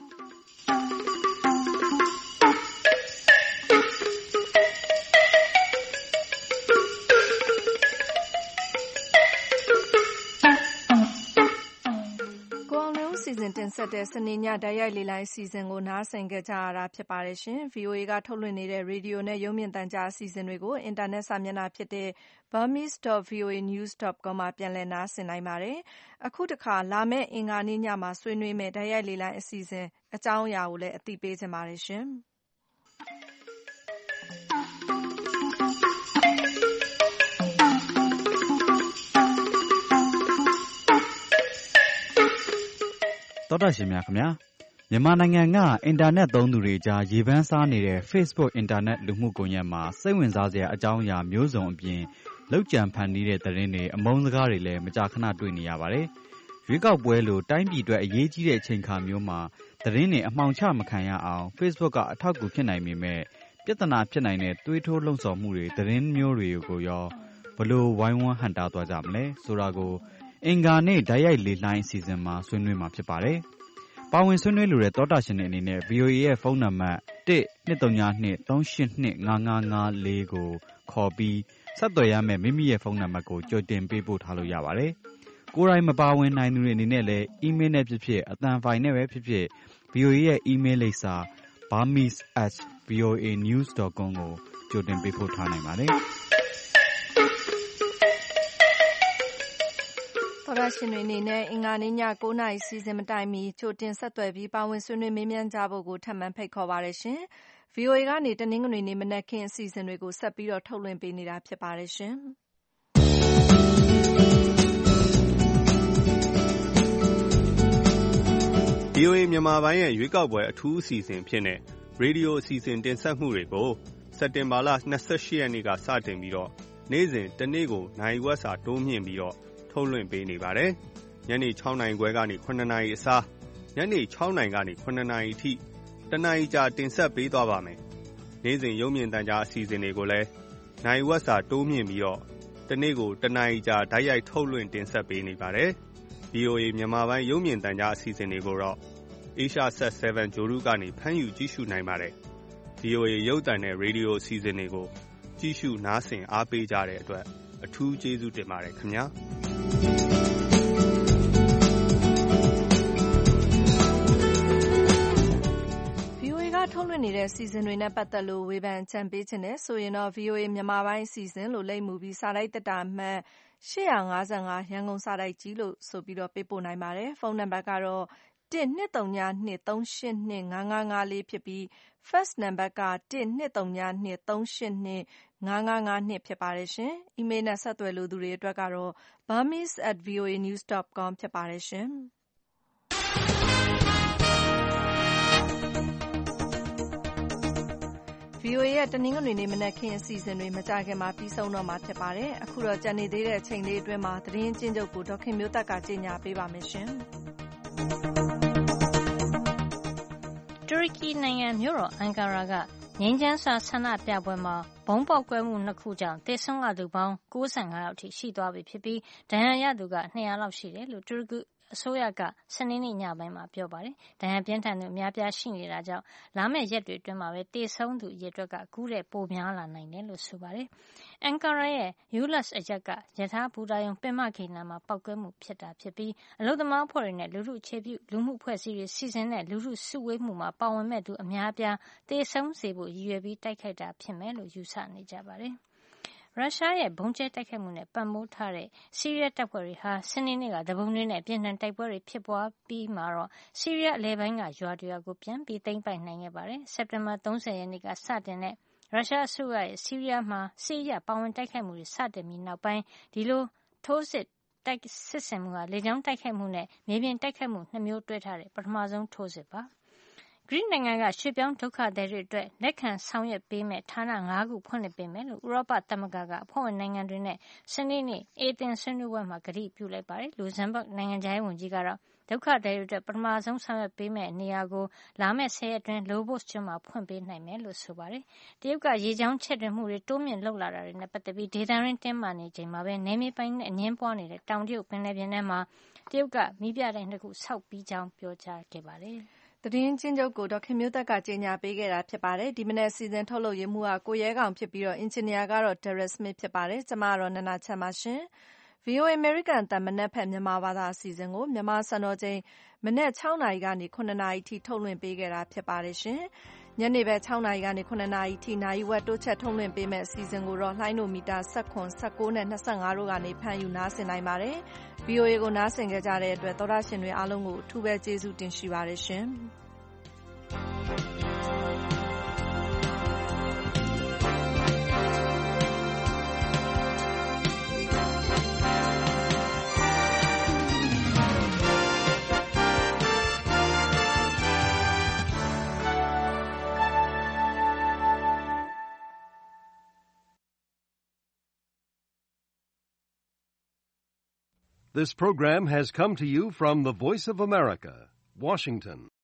စီစဉ်တင်ဆက်တဲ့စနေညတိုက်ရိုက်လေလိုင်းအစီအစဉ်ကိုနားဆင်ကြရတာဖြစ်ပါတယ်ရှင်။ V O A ကထုတ်လွှင့်နေတဲ့ရေဒီယိုနဲ့ရုပ်မြင်သံကြားအစီအစဉ်တွေကိုအင်တာနက်စာမျက်နှာဖြစ်တဲ့ burmese dot v o a news dot com မှာပြန်လည်နားဆင်နိုင်ပါတယ်။အခုတခါလာမယ့်အင်္ဂါနေ့ညမှာဆွေးနွေးမယ့်တိုက်ရိုက်လေလိုင်းအစီအစဉ်အကြောင်းအရာကိုလည်းအသိပေးချင်ပါတယ်ရှင်။သောတာရှင်များခင်ဗျာမြန်မာနိုင်ငံကအင်တာနက်သုံးသူတွေကြားရေပန်းစားနေတဲ့ Facebook အင်တာနက်လူမှုကွန်ရက်မှာစိတ်ဝင်စားစရာအကြောင်းအရာမျိုးစုံအပြင်လောက်ကျန်ဖန်တီးတဲ့သတင်းတွေအမုန်းစကားတွေလည်းမကြာခဏတွေ့နေရပါတယ်။ရွေးကောက်ပွဲလိုတိုင်းပြည်အတွက်အရေးကြီးတဲ့အချိန်ခါမျိုးမှာသတင်းတွေအမှောင်ချမခံရအောင် Facebook ကအထောက်အကူဖြစ်နိုင်ပေမဲ့ပြဿနာဖြစ်နိုင်တဲ့တွေးထိုးလှုံ့ဆော်မှုတွေသတင်းမျိုးတွေကိုရောဘလို့ဝိုင်းဝန်းဟန်တာသွားကြမလဲဆိုတာကိုအင်္ဂါနေ့ဓာတ်ရိုက်လေလှိုင်းအစီအစဉ်မှာဆွေးနွေးမှာဖြစ်ပါတယ်။ပါဝင်ဆွေးနွေးလိုတဲ့သောတာရှင်တွေအနေနဲ့ V O A ရဲ့ဖုန်းနံပါတ်one two three two three eight two five five fourကိုခေါ်ပြီးဆက်သွယ်ရမယ့်မိမိရဲ့ဖုန်းနံပါတ်ကိုကြိုတင်ပေးပို့ထားလို့ရပါတယ်။ကိုယ်တိုင်မပါဝင်နိုင်သူတွေအနေနဲ့လည်း email နဲ့ဖြစ်ဖြစ်အသံဖိုင်နဲ့ပဲဖြစ်ဖြစ် V O A ရဲ့ email လိပ်စာ burmese at v o a news dot com ကိုကြိုတင်ပေးပို့ထားနိုင်ပါတယ်။သောတာရှင်တွေအနေနဲ့အင်္ဂါနေ့ညnineနာရီစီစဉ်မတိုင်မီကြိုတင်ဆက်သွယ်ပြီးပါဝင်ဆွေးနွေးမေးမြန်းကြဖို့ကိုထပ်မံဖိတ်ခေါ်ပါတယ်ရှင်။ V O A ကနေတနင်္ဂနွေနေ့မနက်ခင်းအစီအစဉ်တွေကိုဆက်ပြီးတော့ထုတ်လွှင့်ပေးနေတာဖြစ်ပါတယ်ရှင်။ V O A မြန်မာပိုင်းရဲ့ရွေးကောက်ပွဲအထူးအစီအစဉ်ဖြစ်တဲ့ရေဒီယိုအစီအစဉ်တင်ဆက်မှုတွေကိုစက်တင်ဘာလ၂၈ရက်နေ့ကစတင်ပြီးတော့နေ့စဉ်တနေ့ကိုနိုင်ဝက်စာတိုးမြင့်ပြီးတော့ထုတ်လွှင့်ပေးနေပါတယ်။ညနေ၆နာရီခွဲကနေ၇နာရီအစားညနေ၆နာရီကနေ၇နာရီထိတနာရီကြာတင်ဆက်ပေးသွားပါမယ်။နေ့စဉ်ရုပ်မြင်သံကြားအစီအစဉ်တွေကိုလည်းနိုင်ဝက်စာတိုးမြင့်ပြီးတော့တနေ့ကိုတနာရီကြာဓာတ်ရိုက်ထုတ်လွှင့်တင်ဆက်ပေးနေပါတယ်။ V O A မြန်မာပိုင်းရုပ်မြင်သံကြားအစီအစဉ်တွေကိုတော့ Asia Sat seven ဂြိုဟ်တုကနေဖမ်းယူကြည့်ရှုနိုင်ပါတယ်။ V O A ရုပ်သံနဲ့ရေဒီယိုအစီအစဉ်တွေကိုကြည့်ရှုနားဆင်အားပေးကြတဲ့အတွက်အထူးကျေးဇူးတင်ပါတယ်ခင်ဗျာ။ V O A ကထုတ်လွှင့်နေတဲ့စီစဉ်တွေနဲ့ပတ်သက်လို့ဝေဖန်ကြံပေးခြင်းနဲ့ဆိုရင်တော့ V O A မြန်မာပိုင်းအစီအစဉ်လို့လိပ်မူပြီးစာတိုက်တက်တာမှတ်eight five fiveရန်ကုန်စာတိုက်ကြီးလို့ဆိုပြီးတော့ပေးပို့နိုင်ပါတယ်။ဖုန်းနံပါတ်ကတော့one two zero two two three eight two five five fourဖြစ်ပြီး fax နံပါတ်ကone two zero two two eight two five five twoဖြစ်ပါတယ်ရှင်။ email နဲ့ဆက်သွယ်လိုသူတွေအတွက်ကတော့ burmese at v o a news dot com ဖြစ်ပါတယ်ရှင်။ V O A ရဲ့တနင်္ဂနွေနေ့မနက်ခင်းအစီအစဉ်တွေမကြာခင်မှာပြီးဆုံးတော့မှာဖြစ်ပါတယ်။အခုတော့ကြံနေသေးတဲ့အချိန်လေးအတွင်းမှာသတင်းကျဉ်းချုပ်ကိုဒေါက်ခင်မျိုးသက်ကကြေညာပေးပါမယ်ရှင်။တူရကီနိုင်ငံမြို့တော်အန်ကာရာကငြိမ်းချမ်းစွာဆန္ဒပြပွဲမှာဗုံးပေါက်ကွဲမှုနှစ်ခုကြောင့်သေဆုံးရသူပေါင်း၉၅ယောက်ထိရှိသွားပြီဖြစ်ပြီးဒဏ်ရာရသူက၂၀၀လောက်ရှိတယ်လို့တူရကီအစိုးရကစနေနေ့ညပိုင်းမှာပြောပါတယ်။ဒဏ်ရာပြင်းထန်သူအများပြားရှိနေတာကြောင့်လာမယ့်ရက်တွေအတွင်းမှာပဲသေဆုံးသူအရေအတွက်ကကူးတဲ့ပိုများလာနိုင်တယ်လို့ဆိုပါတယ်။အန်ကာရာရဲ့ Ulus အရပ်ကရထားဘူတာရုံပင်မဂိတ်နားမှာပောက်ကွဲမှုဖြစ်တာဖြစ်ပြီးအလုပ်သမားအဖွဲ့တွေနဲ့လူထုအခြေပြုလူမှုအဖွဲ့အစည်းတွေစီစဉ်တဲ့လူထုစုဝေးမှုမှာပါဝင်မဲ့သူအများအပြားသေဆုံးစေဖို့ရည်ရွယ်ပြီးတိုက်ခိုက်တာဖြစ်မယ်လို့ယူဆနေကြပါတယ်။ရုရှားရဲ့ဗုံးကျဲတိုက်ခိုက်မှုနဲ့ပံ့ပိုးထားတဲ့ဆီးရီးယားတပ်ဖွဲ့တွေဟာစနေနေ့ကသူပုန်တွေနဲ့ပြင်းထန်တိုက်ပွဲတွေဖြစ်ပွားပြီးမှတော့ဆီးရီးယားအလယ်ပိုင်းကရွာတရွာကိုပြန်ပြီးသိမ်းပိုက်နိုင်ခဲ့ပါတယ်။စက်တင်ဘာ၃၀ရက်နေ့ကစတင်တဲ့ရုရှားအစိုးရရဲ့ဆီးရီးယားမှာစစ်ရေးပါဝင်တိုက်ခိုက်မှုတွေစတင်ပြီးနောက်ပိုင်းဒီလိုထိုးစစ်တိုက်စစ်ဆင်မှုဟာလေကြောင်းတိုက်ခိုက်မှုနဲ့မြေပြင်တိုက်ခိုက်မှုနှစ်မျိုးတွဲထားတဲ့ပထမဆုံးထိုးစစ်ပါ။ဂရိနိုင်ငံကရွှေ့ပြောင်းဒုက္ခသည်တွေအတွက်လက်ခံဆောင်ရွက်ပေးမယ့်ဌာန၅ခုဖွင့်လှစ်ပေးမယ်လို့ဥရောပသမဂ္ဂကအဖွဲ့ဝင်နိုင်ငံတွေနဲ့စနေနေ့အေသင်ဆွေးနွေးပွဲမှာကတိပြုလိုက်ပါတယ်။လူဇမ်ဘတ်နိုင်ငံခြားရေးဝန်ကြီးကတော့ဒုက္ခသည်တွေအတွက်ပထမဆုံးဆောင်ရွက်ပေးမယ့်နေရာကိုလာမယ့်ဆယ်ရက်အတွင်းလိုဘို့စ်ကျွန်းမှာဖွင့်ပေးနိုင်မယ်လို့ဆိုပါတယ်။တရုတ်ကရေကြောင်းချဲ့ထွင်မှုတွေတိုးမြင့်လုပ်လာတာတွေနဲ့ပတ်သက်ပြီးဒေသရင်းတင်းမာနေချိန်မှာပဲနယ်မြေပိုင်နဲ့အငင်းပွားနေတဲ့တောင်တရုတ်ပင်လယ်ပြင်ထဲမှာတရုတ်ကမီးပြတိုက်နှစ်ခုဆောက်ပြီးကြောင်းပြောကြားခဲ့ပါတယ်။သတင်းကျဉ်းချုပ်ကိုဒေါက်ခင်မျိုးသက်ကကြေညာပေးခဲ့တာဖြစ်ပါတယ်။ဒီမနေ့အစီအစဉ်ထုတ်လုပ်ရမှုကကိုရဲကောင်ဖြစ်ပြီးတော့အင်ဂျင်နီယာကတော့ Derek Smith ဖြစ်ပါတယ်။ကျမကတော့နန္ဒာချမ်းပါရှင်။ဗွီအိုအေ အမေရိကန်အသံမနက်ဖြန်မြန်မာဘာသာအစီအစဉ်ကိုမြန်မာစံတော်ချိန်မနက်၆နာရီကနေ၇နာရီထိထုတ်လွှင့်ပေးခဲ့တာဖြစ်ပါတယ်ရှင်။ညနေဘက်၆နာရီကနေ၇နာရီထိနာရီဝက်တိုးချက်ထုတ်လွှင့်ပေးမယ့်အစီအစဉ်ကိုတော့လှိုင်းဒိုမီတာ၁၇ ၁၉နဲ့၂၅တို့ကနေဖမ်းယူနားဆင်နိုင်ပါတယ်။ ဗွီအိုအေကိုနားဆင်ကြတဲ့အတွက်သောတာရှင်တွေအားလုံးကိုအထူးပဲကျေးဇူးတင်ရှိပါတယ်ရှင်။ This program has come to you from the Voice of America, Washington.